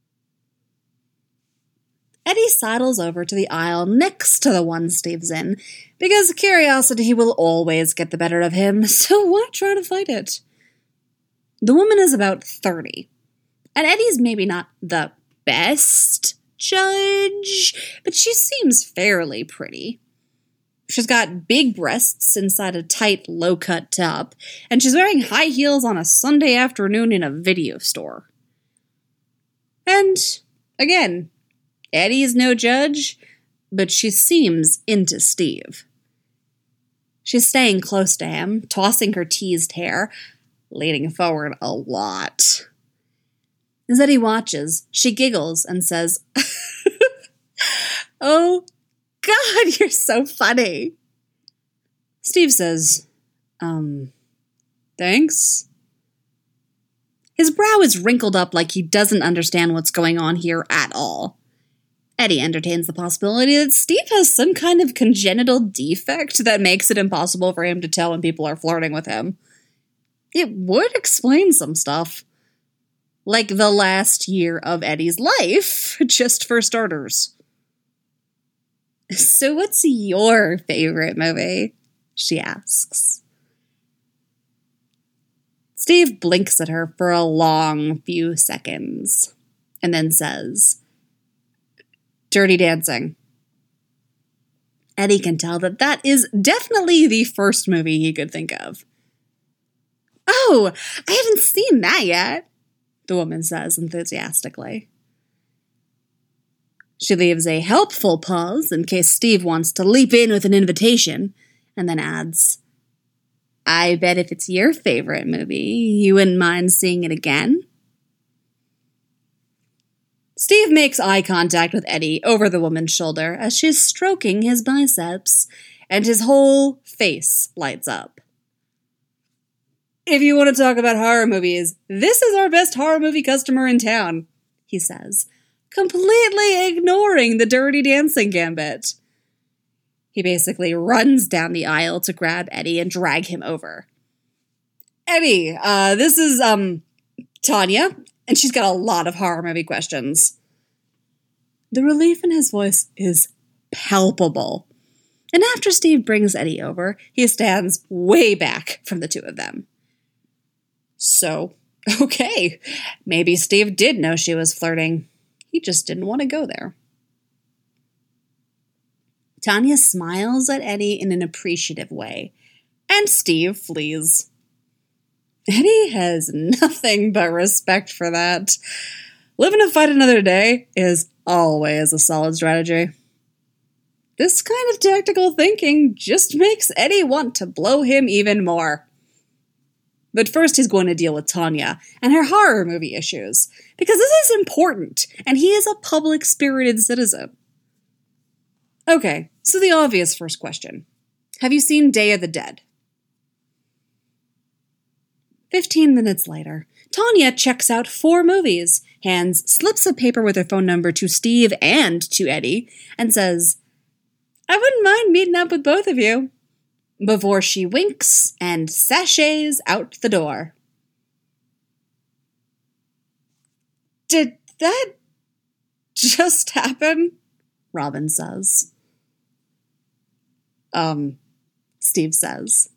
Eddie sidles over to the aisle next to the one Steve's in, because curiosity will always get the better of him, so why try to fight it? The woman is about 30, and Eddie's maybe not the best judge, but she seems fairly pretty. She's got big breasts inside a tight, low-cut top, and she's wearing high heels on a Sunday afternoon in a video store. And, again, Eddie's no judge, but she seems into Steve. She's staying close to him, tossing her teased hair, leaning forward a lot. As Eddie watches, she giggles and says, "Oh, God, you're so funny." Steve says, "Thanks?" His brow is wrinkled up like he doesn't understand what's going on here at all. Eddie entertains the possibility that Steve has some kind of congenital defect that makes it impossible for him to tell when people are flirting with him. it would explain some stuff. Like the last year of Eddie's life, just for starters. So what's your favorite movie? She asks. Steve blinks at her for a long few seconds and then says, Dirty Dancing. Eddie can tell that is definitely the first movie he could think of. Oh, I haven't seen that yet, the woman says enthusiastically. She leaves a helpful pause in case Steve wants to leap in with an invitation, and then adds, I bet if it's your favorite movie, you wouldn't mind seeing it again. Steve makes eye contact with Eddie over the woman's shoulder as she's stroking his biceps, and his whole face lights up. If you want to talk about horror movies, this is our best horror movie customer in town, he says, completely ignoring the Dirty Dancing gambit. He basically runs down the aisle to grab Eddie and drag him over. Eddie, this is, Tanya, and she's got a lot of horror movie questions. The relief in his voice is palpable. And after Steve brings Eddie over, he stands way back from the two of them. So, okay, maybe Steve did know she was flirting. He just didn't want to go there. Tanya smiles at Eddie in an appreciative way, and Steve flees. Eddie has nothing but respect for that. Living to fight another day is always a solid strategy. This kind of tactical thinking just makes Eddie want to blow him even more. But first he's going to deal with Tanya and her horror movie issues, because this is important, and he is a public-spirited citizen. Okay, so the obvious first question. Have you seen Day of the Dead? 15 minutes later, Tanya checks out 4 movies, hands slips of paper with her phone number to Steve and to Eddie, and says, I wouldn't mind meeting up with both of you, before she winks and sashays out the door. Did that just happen? Robin says. Steve says.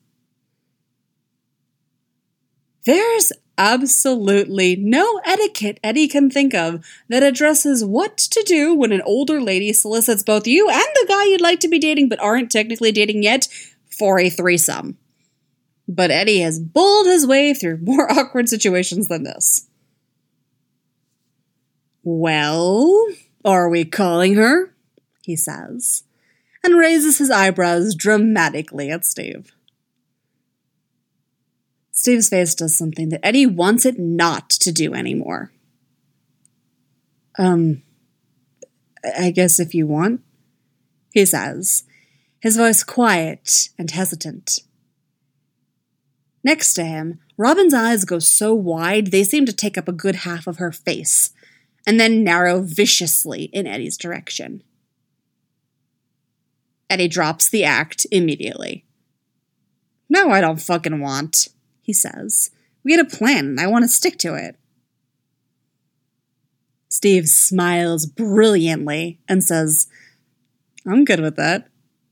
There's absolutely no etiquette Eddie can think of that addresses what to do when an older lady solicits both you and the guy you'd like to be dating but aren't technically dating yet for a threesome. But Eddie has bulled his way through more awkward situations than this. Well, are we calling her? He says, and raises his eyebrows dramatically at Steve. Steve's face does something that Eddie wants it not to do anymore. I guess if you want, he says, his voice quiet and hesitant. Next to him, Robin's eyes go so wide they seem to take up a good half of her face, and then narrow viciously in Eddie's direction. Eddie drops the act immediately. No, I don't fucking want, he says. We had a plan, and I want to stick to it. Steve smiles brilliantly and says, I'm good with that.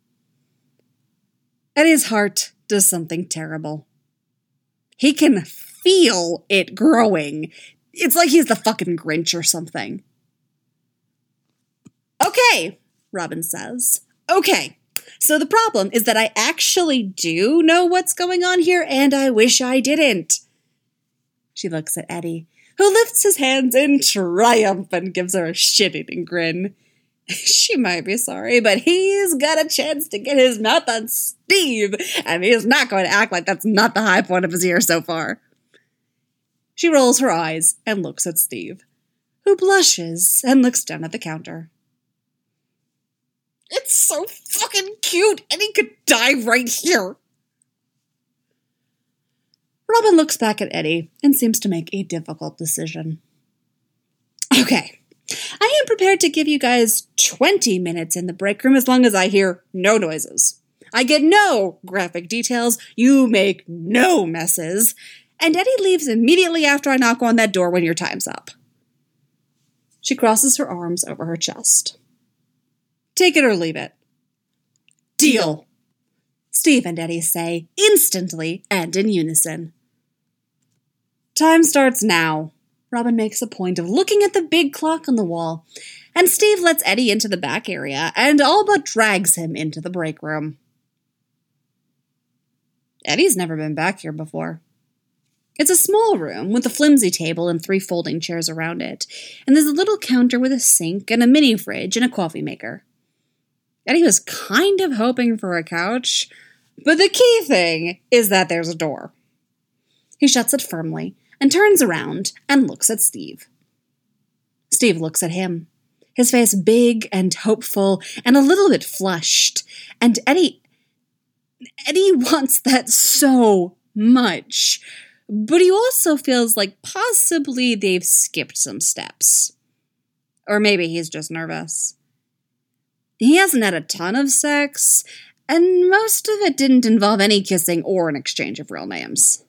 Eddie's heart does something terrible. He can feel it growing. It's like he's the fucking Grinch or something. Okay, Robin says. Okay, so the problem is that I actually do know what's going on here, and I wish I didn't. She looks at Eddie, who lifts his hands in triumph and gives her a shit-eating grin. She might be sorry, but he's got a chance to get his mouth on Steve, and he's not going to act like that's not the high point of his year so far. She rolls her eyes and looks at Steve, who blushes and looks down at the counter. It's so fucking cute, and he could die right here. Robin looks back at Eddie and seems to make a difficult decision. Okay. I am prepared to give you guys 20 minutes in the break room as long as I hear no noises. I get no graphic details, you make no messes, And Eddie leaves immediately after I knock on that door when your time's up. She crosses her arms over her chest. Take it or leave it. Deal, Steve and Eddie say instantly and in unison. Time starts now. Robin makes a point of looking at the big clock on the wall, and Steve lets Eddie into the back area and all but drags him into the break room. Eddie's never been back here before. It's a small room with a flimsy table and 3 folding chairs around it, and there's a little counter with a sink and a mini fridge and a coffee maker. Eddie was kind of hoping for a couch, but the key thing is that there's a door. He shuts it firmly and turns around and looks at Steve. Steve looks at him, his face big and hopeful and a little bit flushed, and Eddie wants that so much, but he also feels like possibly they've skipped some steps. Or maybe he's just nervous. He hasn't had a ton of sex, and most of it didn't involve any kissing or an exchange of real names.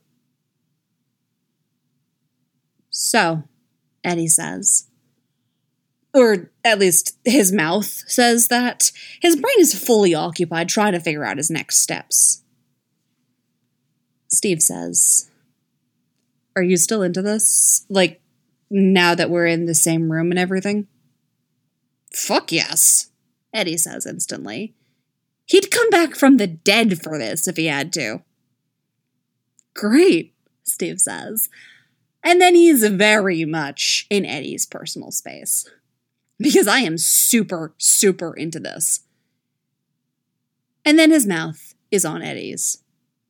So, Eddie says. Or at least his mouth says that. His brain is fully occupied trying to figure out his next steps. Steve says, Are you still into this? Like, now that we're in the same room and everything? Fuck yes, Eddie says instantly. He'd come back from the dead for this if he had to. Great, Steve says. And then he's very much in Eddie's personal space. Because I am super, super into this. And then his mouth is on Eddie's.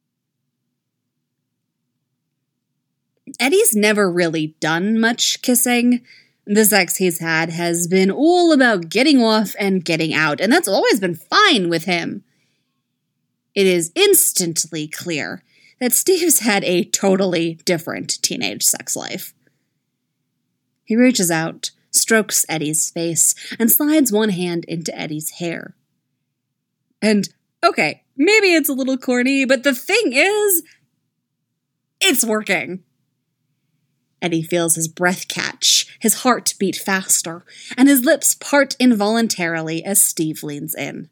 Eddie's never really done much kissing. The sex he's had has been all about getting off and getting out, and that's always been fine with him. It is instantly clear that Steve's had a totally different teenage sex life. He reaches out, strokes Eddie's face, and slides one hand into Eddie's hair. And, okay, maybe it's a little corny, but the thing is, it's working. Eddie feels his breath catch, his heart beat faster, and his lips part involuntarily as Steve leans in.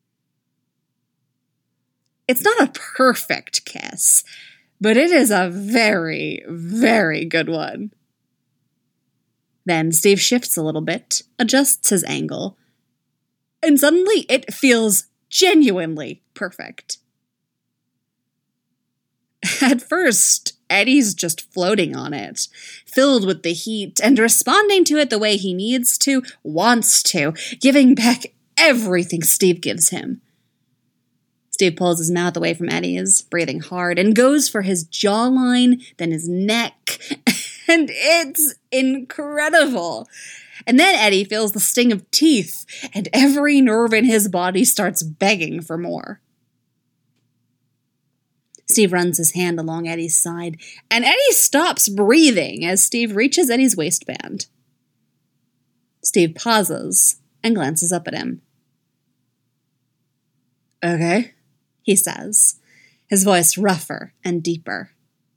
It's not a perfect kiss, but it is a very, very good one. Then Steve shifts a little bit, adjusts his angle, and suddenly it feels genuinely perfect. At first, Eddie's just floating on it, filled with the heat and responding to it the way he needs to, wants to, giving back everything Steve gives him. Steve pulls his mouth away from Eddie's, breathing hard, and goes for his jawline, then his neck, and it's incredible. And then Eddie feels the sting of teeth, and every nerve in his body starts begging for more. Steve runs his hand along Eddie's side, and Eddie stops breathing as Steve reaches Eddie's waistband. Steve pauses and glances up at him. Okay, he says, his voice rougher and deeper.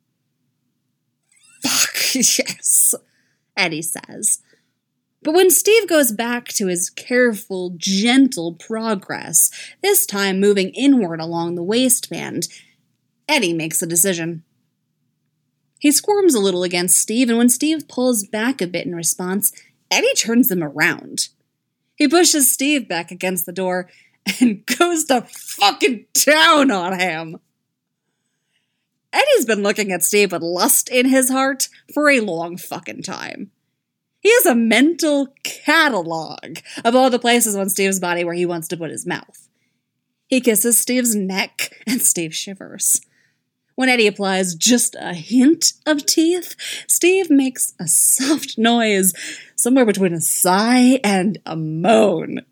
Fuck, yes, Eddie says. But when Steve goes back to his careful, gentle progress, this time moving inward along the waistband, Eddie makes a decision. He squirms a little against Steve, and when Steve pulls back a bit in response, Eddie turns them around. He pushes Steve back against the door and goes to fucking town on him. Eddie's been looking at Steve with lust in his heart for a long fucking time. He has a mental catalog of all the places on Steve's body where he wants to put his mouth. He kisses Steve's neck, and Steve shivers. When Eddie applies just a hint of teeth, Steve makes a soft noise, somewhere between a sigh and a moan.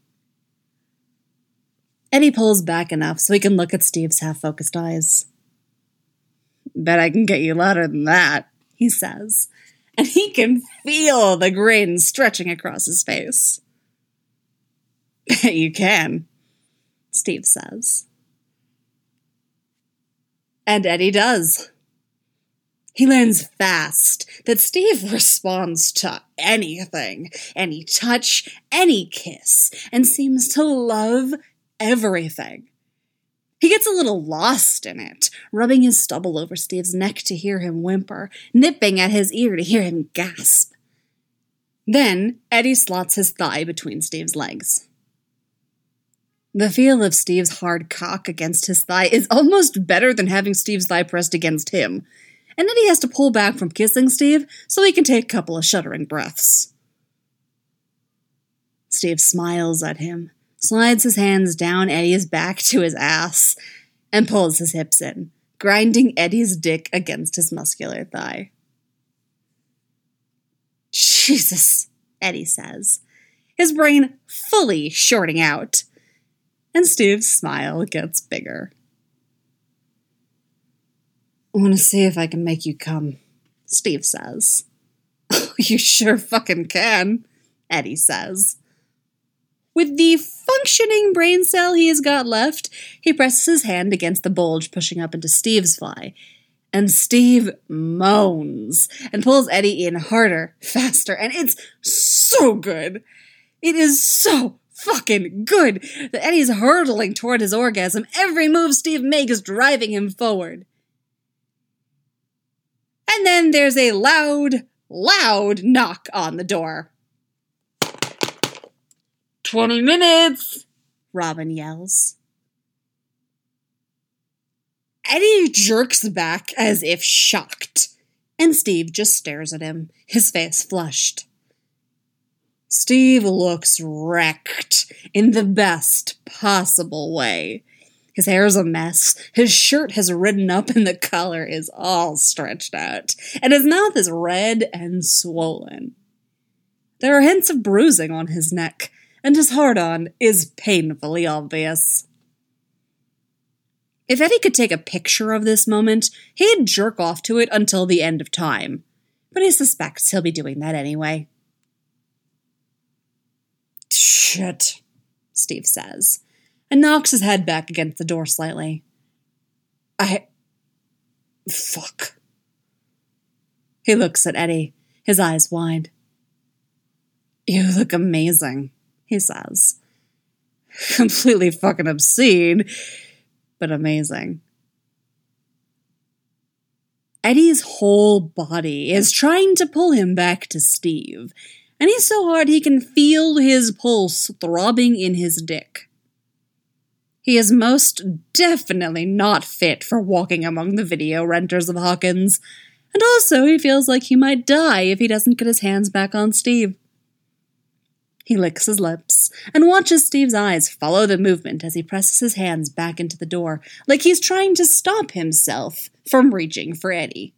Eddie pulls back enough so he can look at Steve's half-focused eyes. Bet I can get you louder than that, he says, and he can feel the grin stretching across his face. Bet you can, Steve says. And Eddie does. He learns fast that Steve responds to anything, any touch, any kiss, and seems to love everything. He gets a little lost in it, rubbing his stubble over Steve's neck to hear him whimper, nipping at his ear to hear him gasp. Then, Eddie slots his thigh between Steve's legs. The feel of Steve's hard cock against his thigh is almost better than having Steve's thigh pressed against him, and Eddie has to pull back from kissing Steve so he can take a couple of shuddering breaths. Steve smiles at him, slides his hands down Eddie's back to his ass, and pulls his hips in, grinding Eddie's dick against his muscular thigh. Jesus, Eddie says, his brain fully shorting out, and Steve's smile gets bigger. I want to see if I can make you come, Steve says. Oh, you sure fucking can, Eddie says. With the functioning brain cell he has got left, he presses his hand against the bulge pushing up into Steve's thigh, and Steve moans and pulls Eddie in harder, faster, and it's so good. It is so fucking good that Eddie's hurtling toward his orgasm. Every move Steve makes is driving him forward. And then there's a loud knock on the door. 20 minutes, Robin yells. Eddie jerks back as if shocked, and Steve just stares at him, his face flushed. Steve looks wrecked in the best possible way. His hair's a mess, his shirt has ridden up and the collar is all stretched out, and his mouth is red and swollen. There are hints of bruising on his neck, and his hard-on is painfully obvious. If Eddie could take a picture of this moment, he'd jerk off to it until the end of time, but he suspects he'll be doing that anyway. Shit, Steve says, and knocks his head back against the door slightly. Fuck. He looks at Eddie, his eyes wide. You look amazing, he says. Completely fucking obscene, but amazing. Eddie's whole body is trying to pull him back to Steve, and he's so hard he can feel his pulse throbbing in his dick. He is most definitely not fit for walking among the video renters of Hawkins, and also he feels like he might die if he doesn't get his hands back on Steve. He licks his lips and watches Steve's eyes follow the movement as he presses his hands back into the door, like he's trying to stop himself from reaching for Eddie.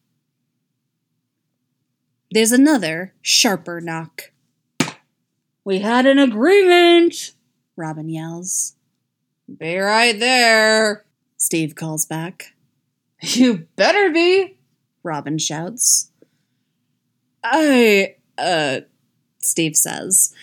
There's another, sharper knock. We had an agreement, Robin yells. Be right there, Steve calls back. You better be, Robin shouts. Steve says.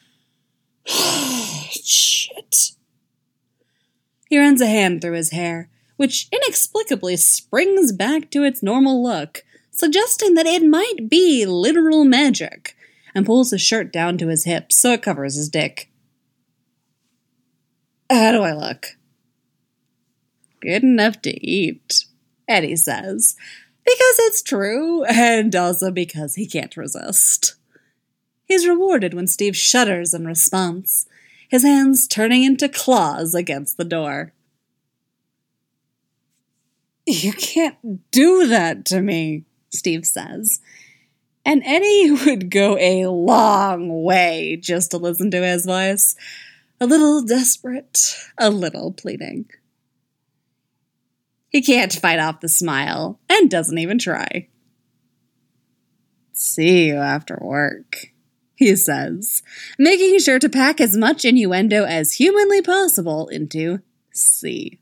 Shit. He runs a hand through his hair, which inexplicably springs back to its normal look, suggesting that it might be literal magic, and pulls his shirt down to his hips so it covers his dick. How do I look? Good enough to eat, Eddie says, because it's true, and also because he can't resist. He's rewarded when Steve shudders in response, his hands turning into claws against the door. You can't do that to me, Steve says. And Eddie would go a long way just to listen to his voice. A little desperate, a little pleading. He can't fight off the smile, and doesn't even try. See you after work, he says, making sure to pack as much innuendo as humanly possible into "see."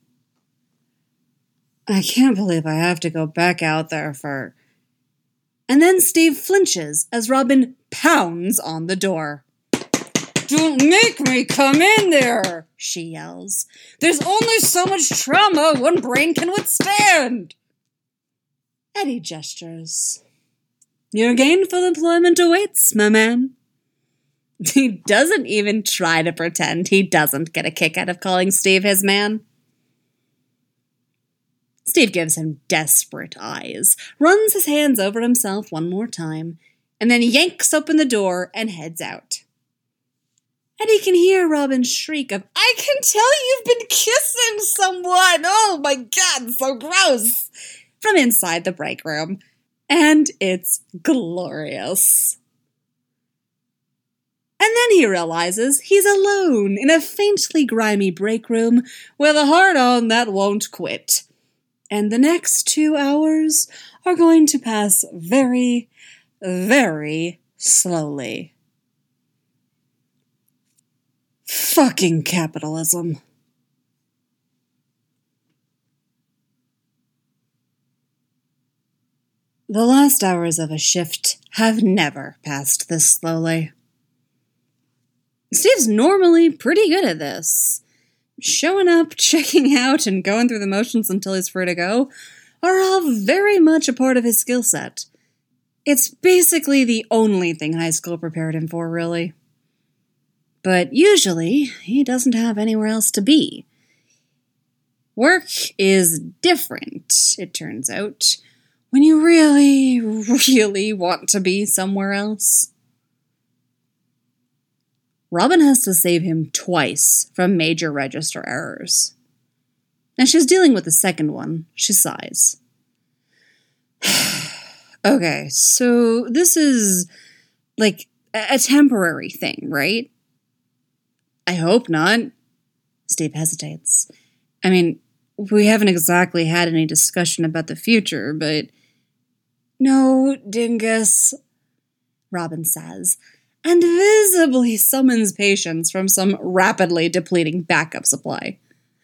I can't believe I have to go back out there for... And then Steve flinches as Robin pounds on the door. Don't make me come in there, she yells. There's only so much trauma one brain can withstand. Eddie gestures. Your gainful employment awaits, my man. He doesn't even try to pretend he doesn't get a kick out of calling Steve his man. Steve gives him desperate eyes, runs his hands over himself one more time, and then yanks open the door and heads out. Eddie can hear Robin's shriek of, I can tell you've been kissing someone! Oh my god, so gross! From inside the break room. And it's glorious. And then he realizes he's alone in a faintly grimy break room with a heart-on that won't quit. And the next 2 hours are going to pass very, very slowly. Fucking capitalism. The last hours of a shift have never passed this slowly. Steve's normally pretty good at this. Showing up, checking out, and going through the motions until he's free to go are all very much a part of his skill set. It's basically the only thing high school prepared him for, really. But usually, he doesn't have anywhere else to be. Work is different, it turns out, when you really, really want to be somewhere else. Robin has to save him twice from major register errors. And she's dealing with the second one. She sighs. Okay, so this is like a temporary thing, right? I hope not. Steve hesitates. I mean, we haven't exactly had any discussion about the future, but... No, dingus, Robin says, and visibly summons patience from some rapidly depleting backup supply.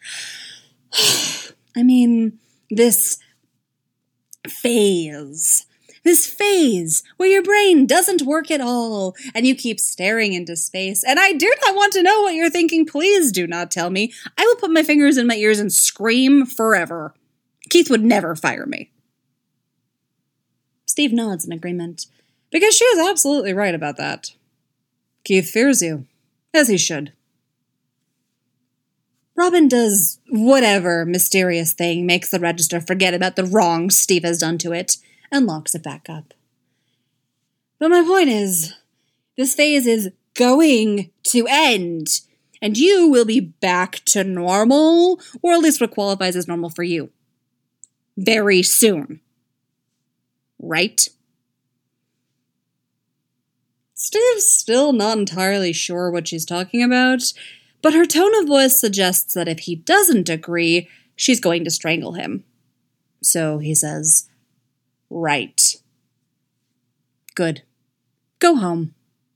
I mean, this phase where your brain doesn't work at all and you keep staring into space, and I do not want to know what you're thinking. Please do not tell me. I will put my fingers in my ears and scream forever. Keith would never fire me. Steve nods in agreement, because she is absolutely right about that. Keith fears you, as he should. Robin does whatever mysterious thing makes the register forget about the wrong Steve has done to it, and locks it back up. But my point is, this phase is going to end, and you will be back to normal, or at least what qualifies as normal for you. Very soon. Right? Steve's still not entirely sure what she's talking about, but her tone of voice suggests that if he doesn't agree, she's going to strangle him. So he says, right. Good. Go home.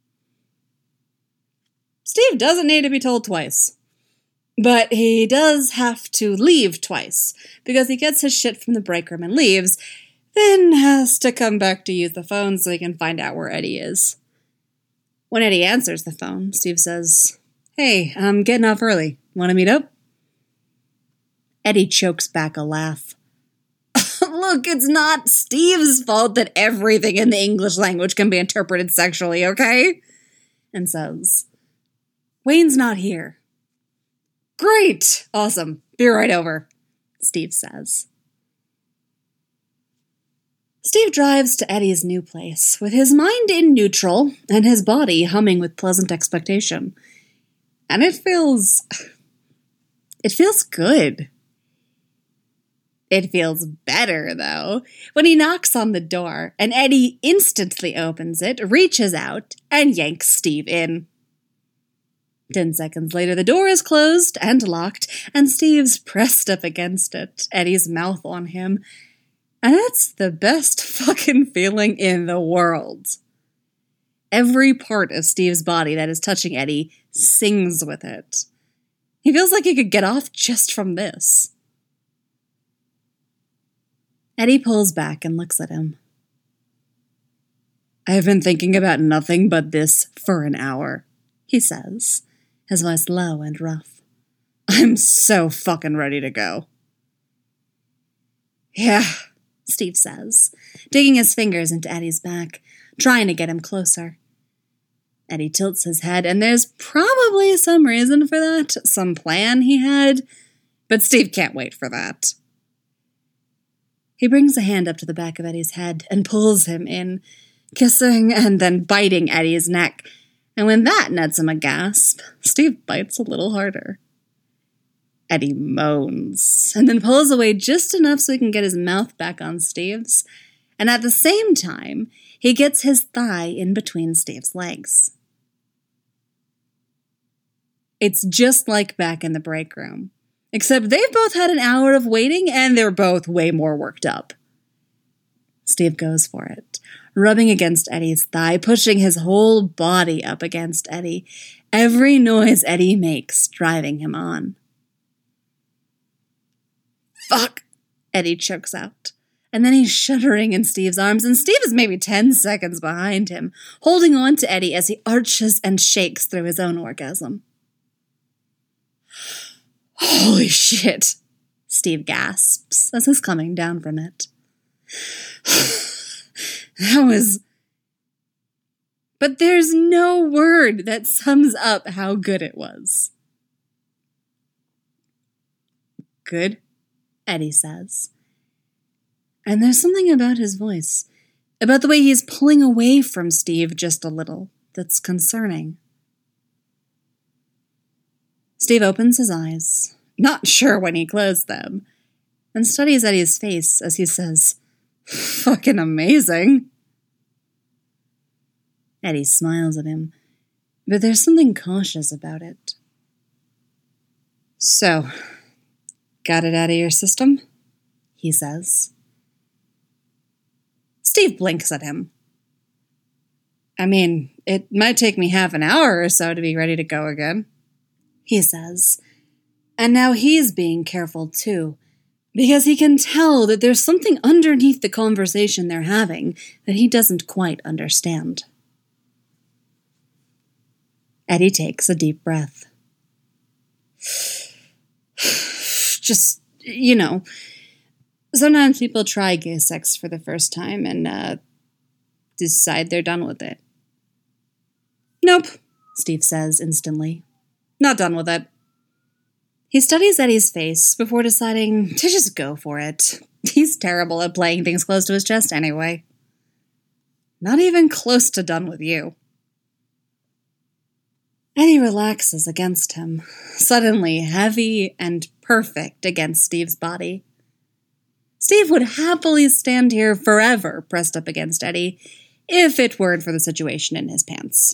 Steve doesn't need to be told twice. But he does have to leave twice, because he gets his shit from the break room and leaves, then has to come back to use the phone so he can find out where Eddie is. When Eddie answers the phone, Steve says, Hey, I'm getting off early. Want to meet up? Eddie chokes back a laugh. Look, it's not Steve's fault that everything in the English language can be interpreted sexually, okay? And says, Wayne's not here. Great! Awesome. Be right over, Steve says. Steve drives to Eddie's new place, with his mind in neutral and his body humming with pleasant expectation. And it feels good. It feels better, though, when he knocks on the door, and Eddie instantly opens it, reaches out, and yanks Steve in. 10 seconds later, the door is closed and locked, and Steve's pressed up against it, Eddie's mouth on him. And that's the best fucking feeling in the world. Every part of Steve's body that is touching Eddie sings with it. He feels like he could get off just from this. Eddie pulls back and looks at him. I have been thinking about nothing but this for an hour, he says, his voice low and rough. I'm so fucking ready to go. Yeah, Steve says, digging his fingers into Eddie's back, trying to get him closer. Eddie tilts his head, and there's probably some reason for that, some plan he had, but Steve can't wait for that. He brings a hand up to the back of Eddie's head and pulls him in, kissing and then biting Eddie's neck, and when that nets him a gasp, Steve bites a little harder. Eddie moans, and then pulls away just enough so he can get his mouth back on Steve's, and at the same time, he gets his thigh in between Steve's legs. It's just like back in the break room, except they've both had an hour of waiting and they're both way more worked up. Steve goes for it, rubbing against Eddie's thigh, pushing his whole body up against Eddie, every noise Eddie makes driving him on. Fuck, Eddie chokes out. And then he's shuddering in Steve's arms, and Steve is maybe 10 seconds behind him, holding on to Eddie as he arches and shakes through his own orgasm. Holy shit, Steve gasps as he's coming down from it. That was... But there's no word that sums up how good it was. Good, Eddie says. And there's something about his voice, about the way he's pulling away from Steve just a little, that's concerning. Steve opens his eyes, not sure when he closed them, and studies Eddie's face as he says, "Fucking amazing." Eddie smiles at him, but there's something cautious about it. So, got it out of your system? He says. Steve blinks at him. I mean, it might take me half an hour or so to be ready to go again, he says. And now he's being careful too, because he can tell that there's something underneath the conversation they're having that he doesn't quite understand. Eddie takes a deep breath. Just, sometimes people try gay sex for the first time and decide they're done with it. Nope, Steve says instantly. Not done with it. He studies Eddie's face before deciding to just go for it. He's terrible at playing things close to his chest anyway. Not even close to done with you. Eddie relaxes against him, suddenly heavy and perfect against Steve's body. Steve would happily stand here forever pressed up against Eddie, if it weren't for the situation in his pants.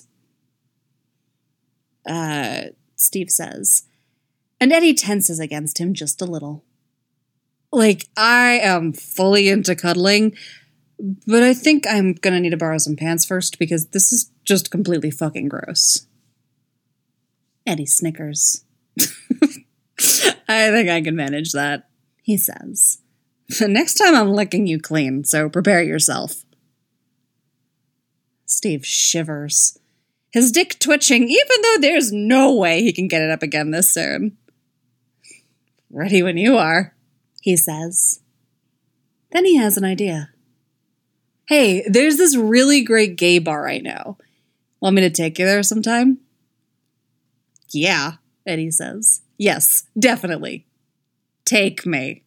Steve says, and Eddie tenses against him just a little. Like, I am fully into cuddling, but I think I'm gonna need to borrow some pants first because this is just completely fucking gross. Eddie snickers. I think I can manage that, he says. Next time I'm licking you clean, so prepare yourself. Steve shivers, his dick twitching even though there's no way he can get it up again this soon. Ready when you are, he says. Then he has an idea. Hey, there's this really great gay bar I know. Want me to take you there sometime? Yeah, Eddie says. Yes, definitely. Take me.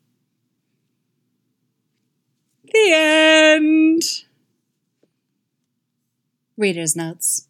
The end. Reader's notes.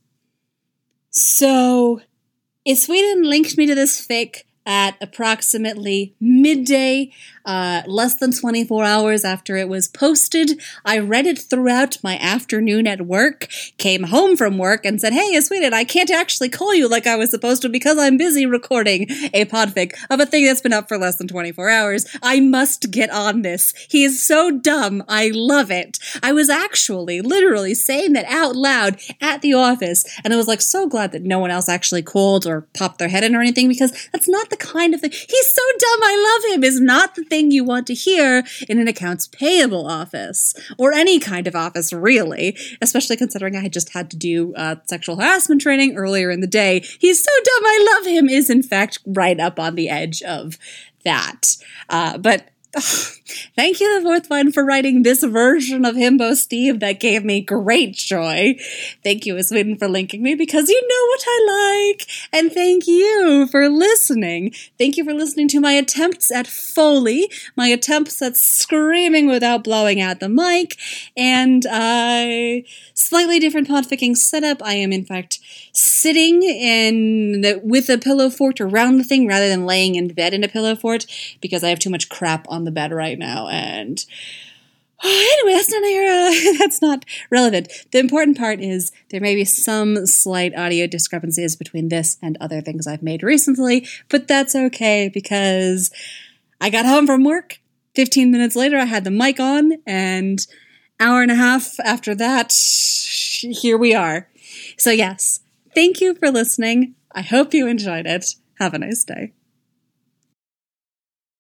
So, Sweden linked me to this fic at approximately midday, less than 24 hours after it was posted. I read it throughout my afternoon at work, came home from work and said, hey, Sweden, I can't actually call you like I was supposed to because I'm busy recording a podfic of a thing that's been up for less than 24 hours. I must get on this. He is so dumb. I love it. I was actually literally saying that out loud at the office, and I was like so glad that no one else actually called or popped their head in or anything because that's not the kind of thing. He's so dumb, I love him is not the thing you want to hear in an accounts payable office or any kind of office, really, especially considering I had just had to do sexual harassment training earlier in the day. He's so dumb, I love him is in fact right up on the edge of that. But Thank you, the fourth one, for writing this version of Himbo Steve that gave me great joy. Thank you, Sweden, for linking me because you know what I like. And thank you for listening. Thank you for listening to my attempts at Foley, my attempts at screaming without blowing out the mic, and slightly different podficking setup. I am, in fact, sitting with a pillow fort around the thing rather than laying in bed in a pillow fort because I have too much crap on the bed right now. And anyway, that's not relevant. The important part is there may be some slight audio discrepancies between this and other things I've made recently, but that's okay because I got home from work. 15 minutes later, I had the mic on, and hour and a half after that, here we are. So yes, thank you for listening. I hope you enjoyed it. Have a nice day.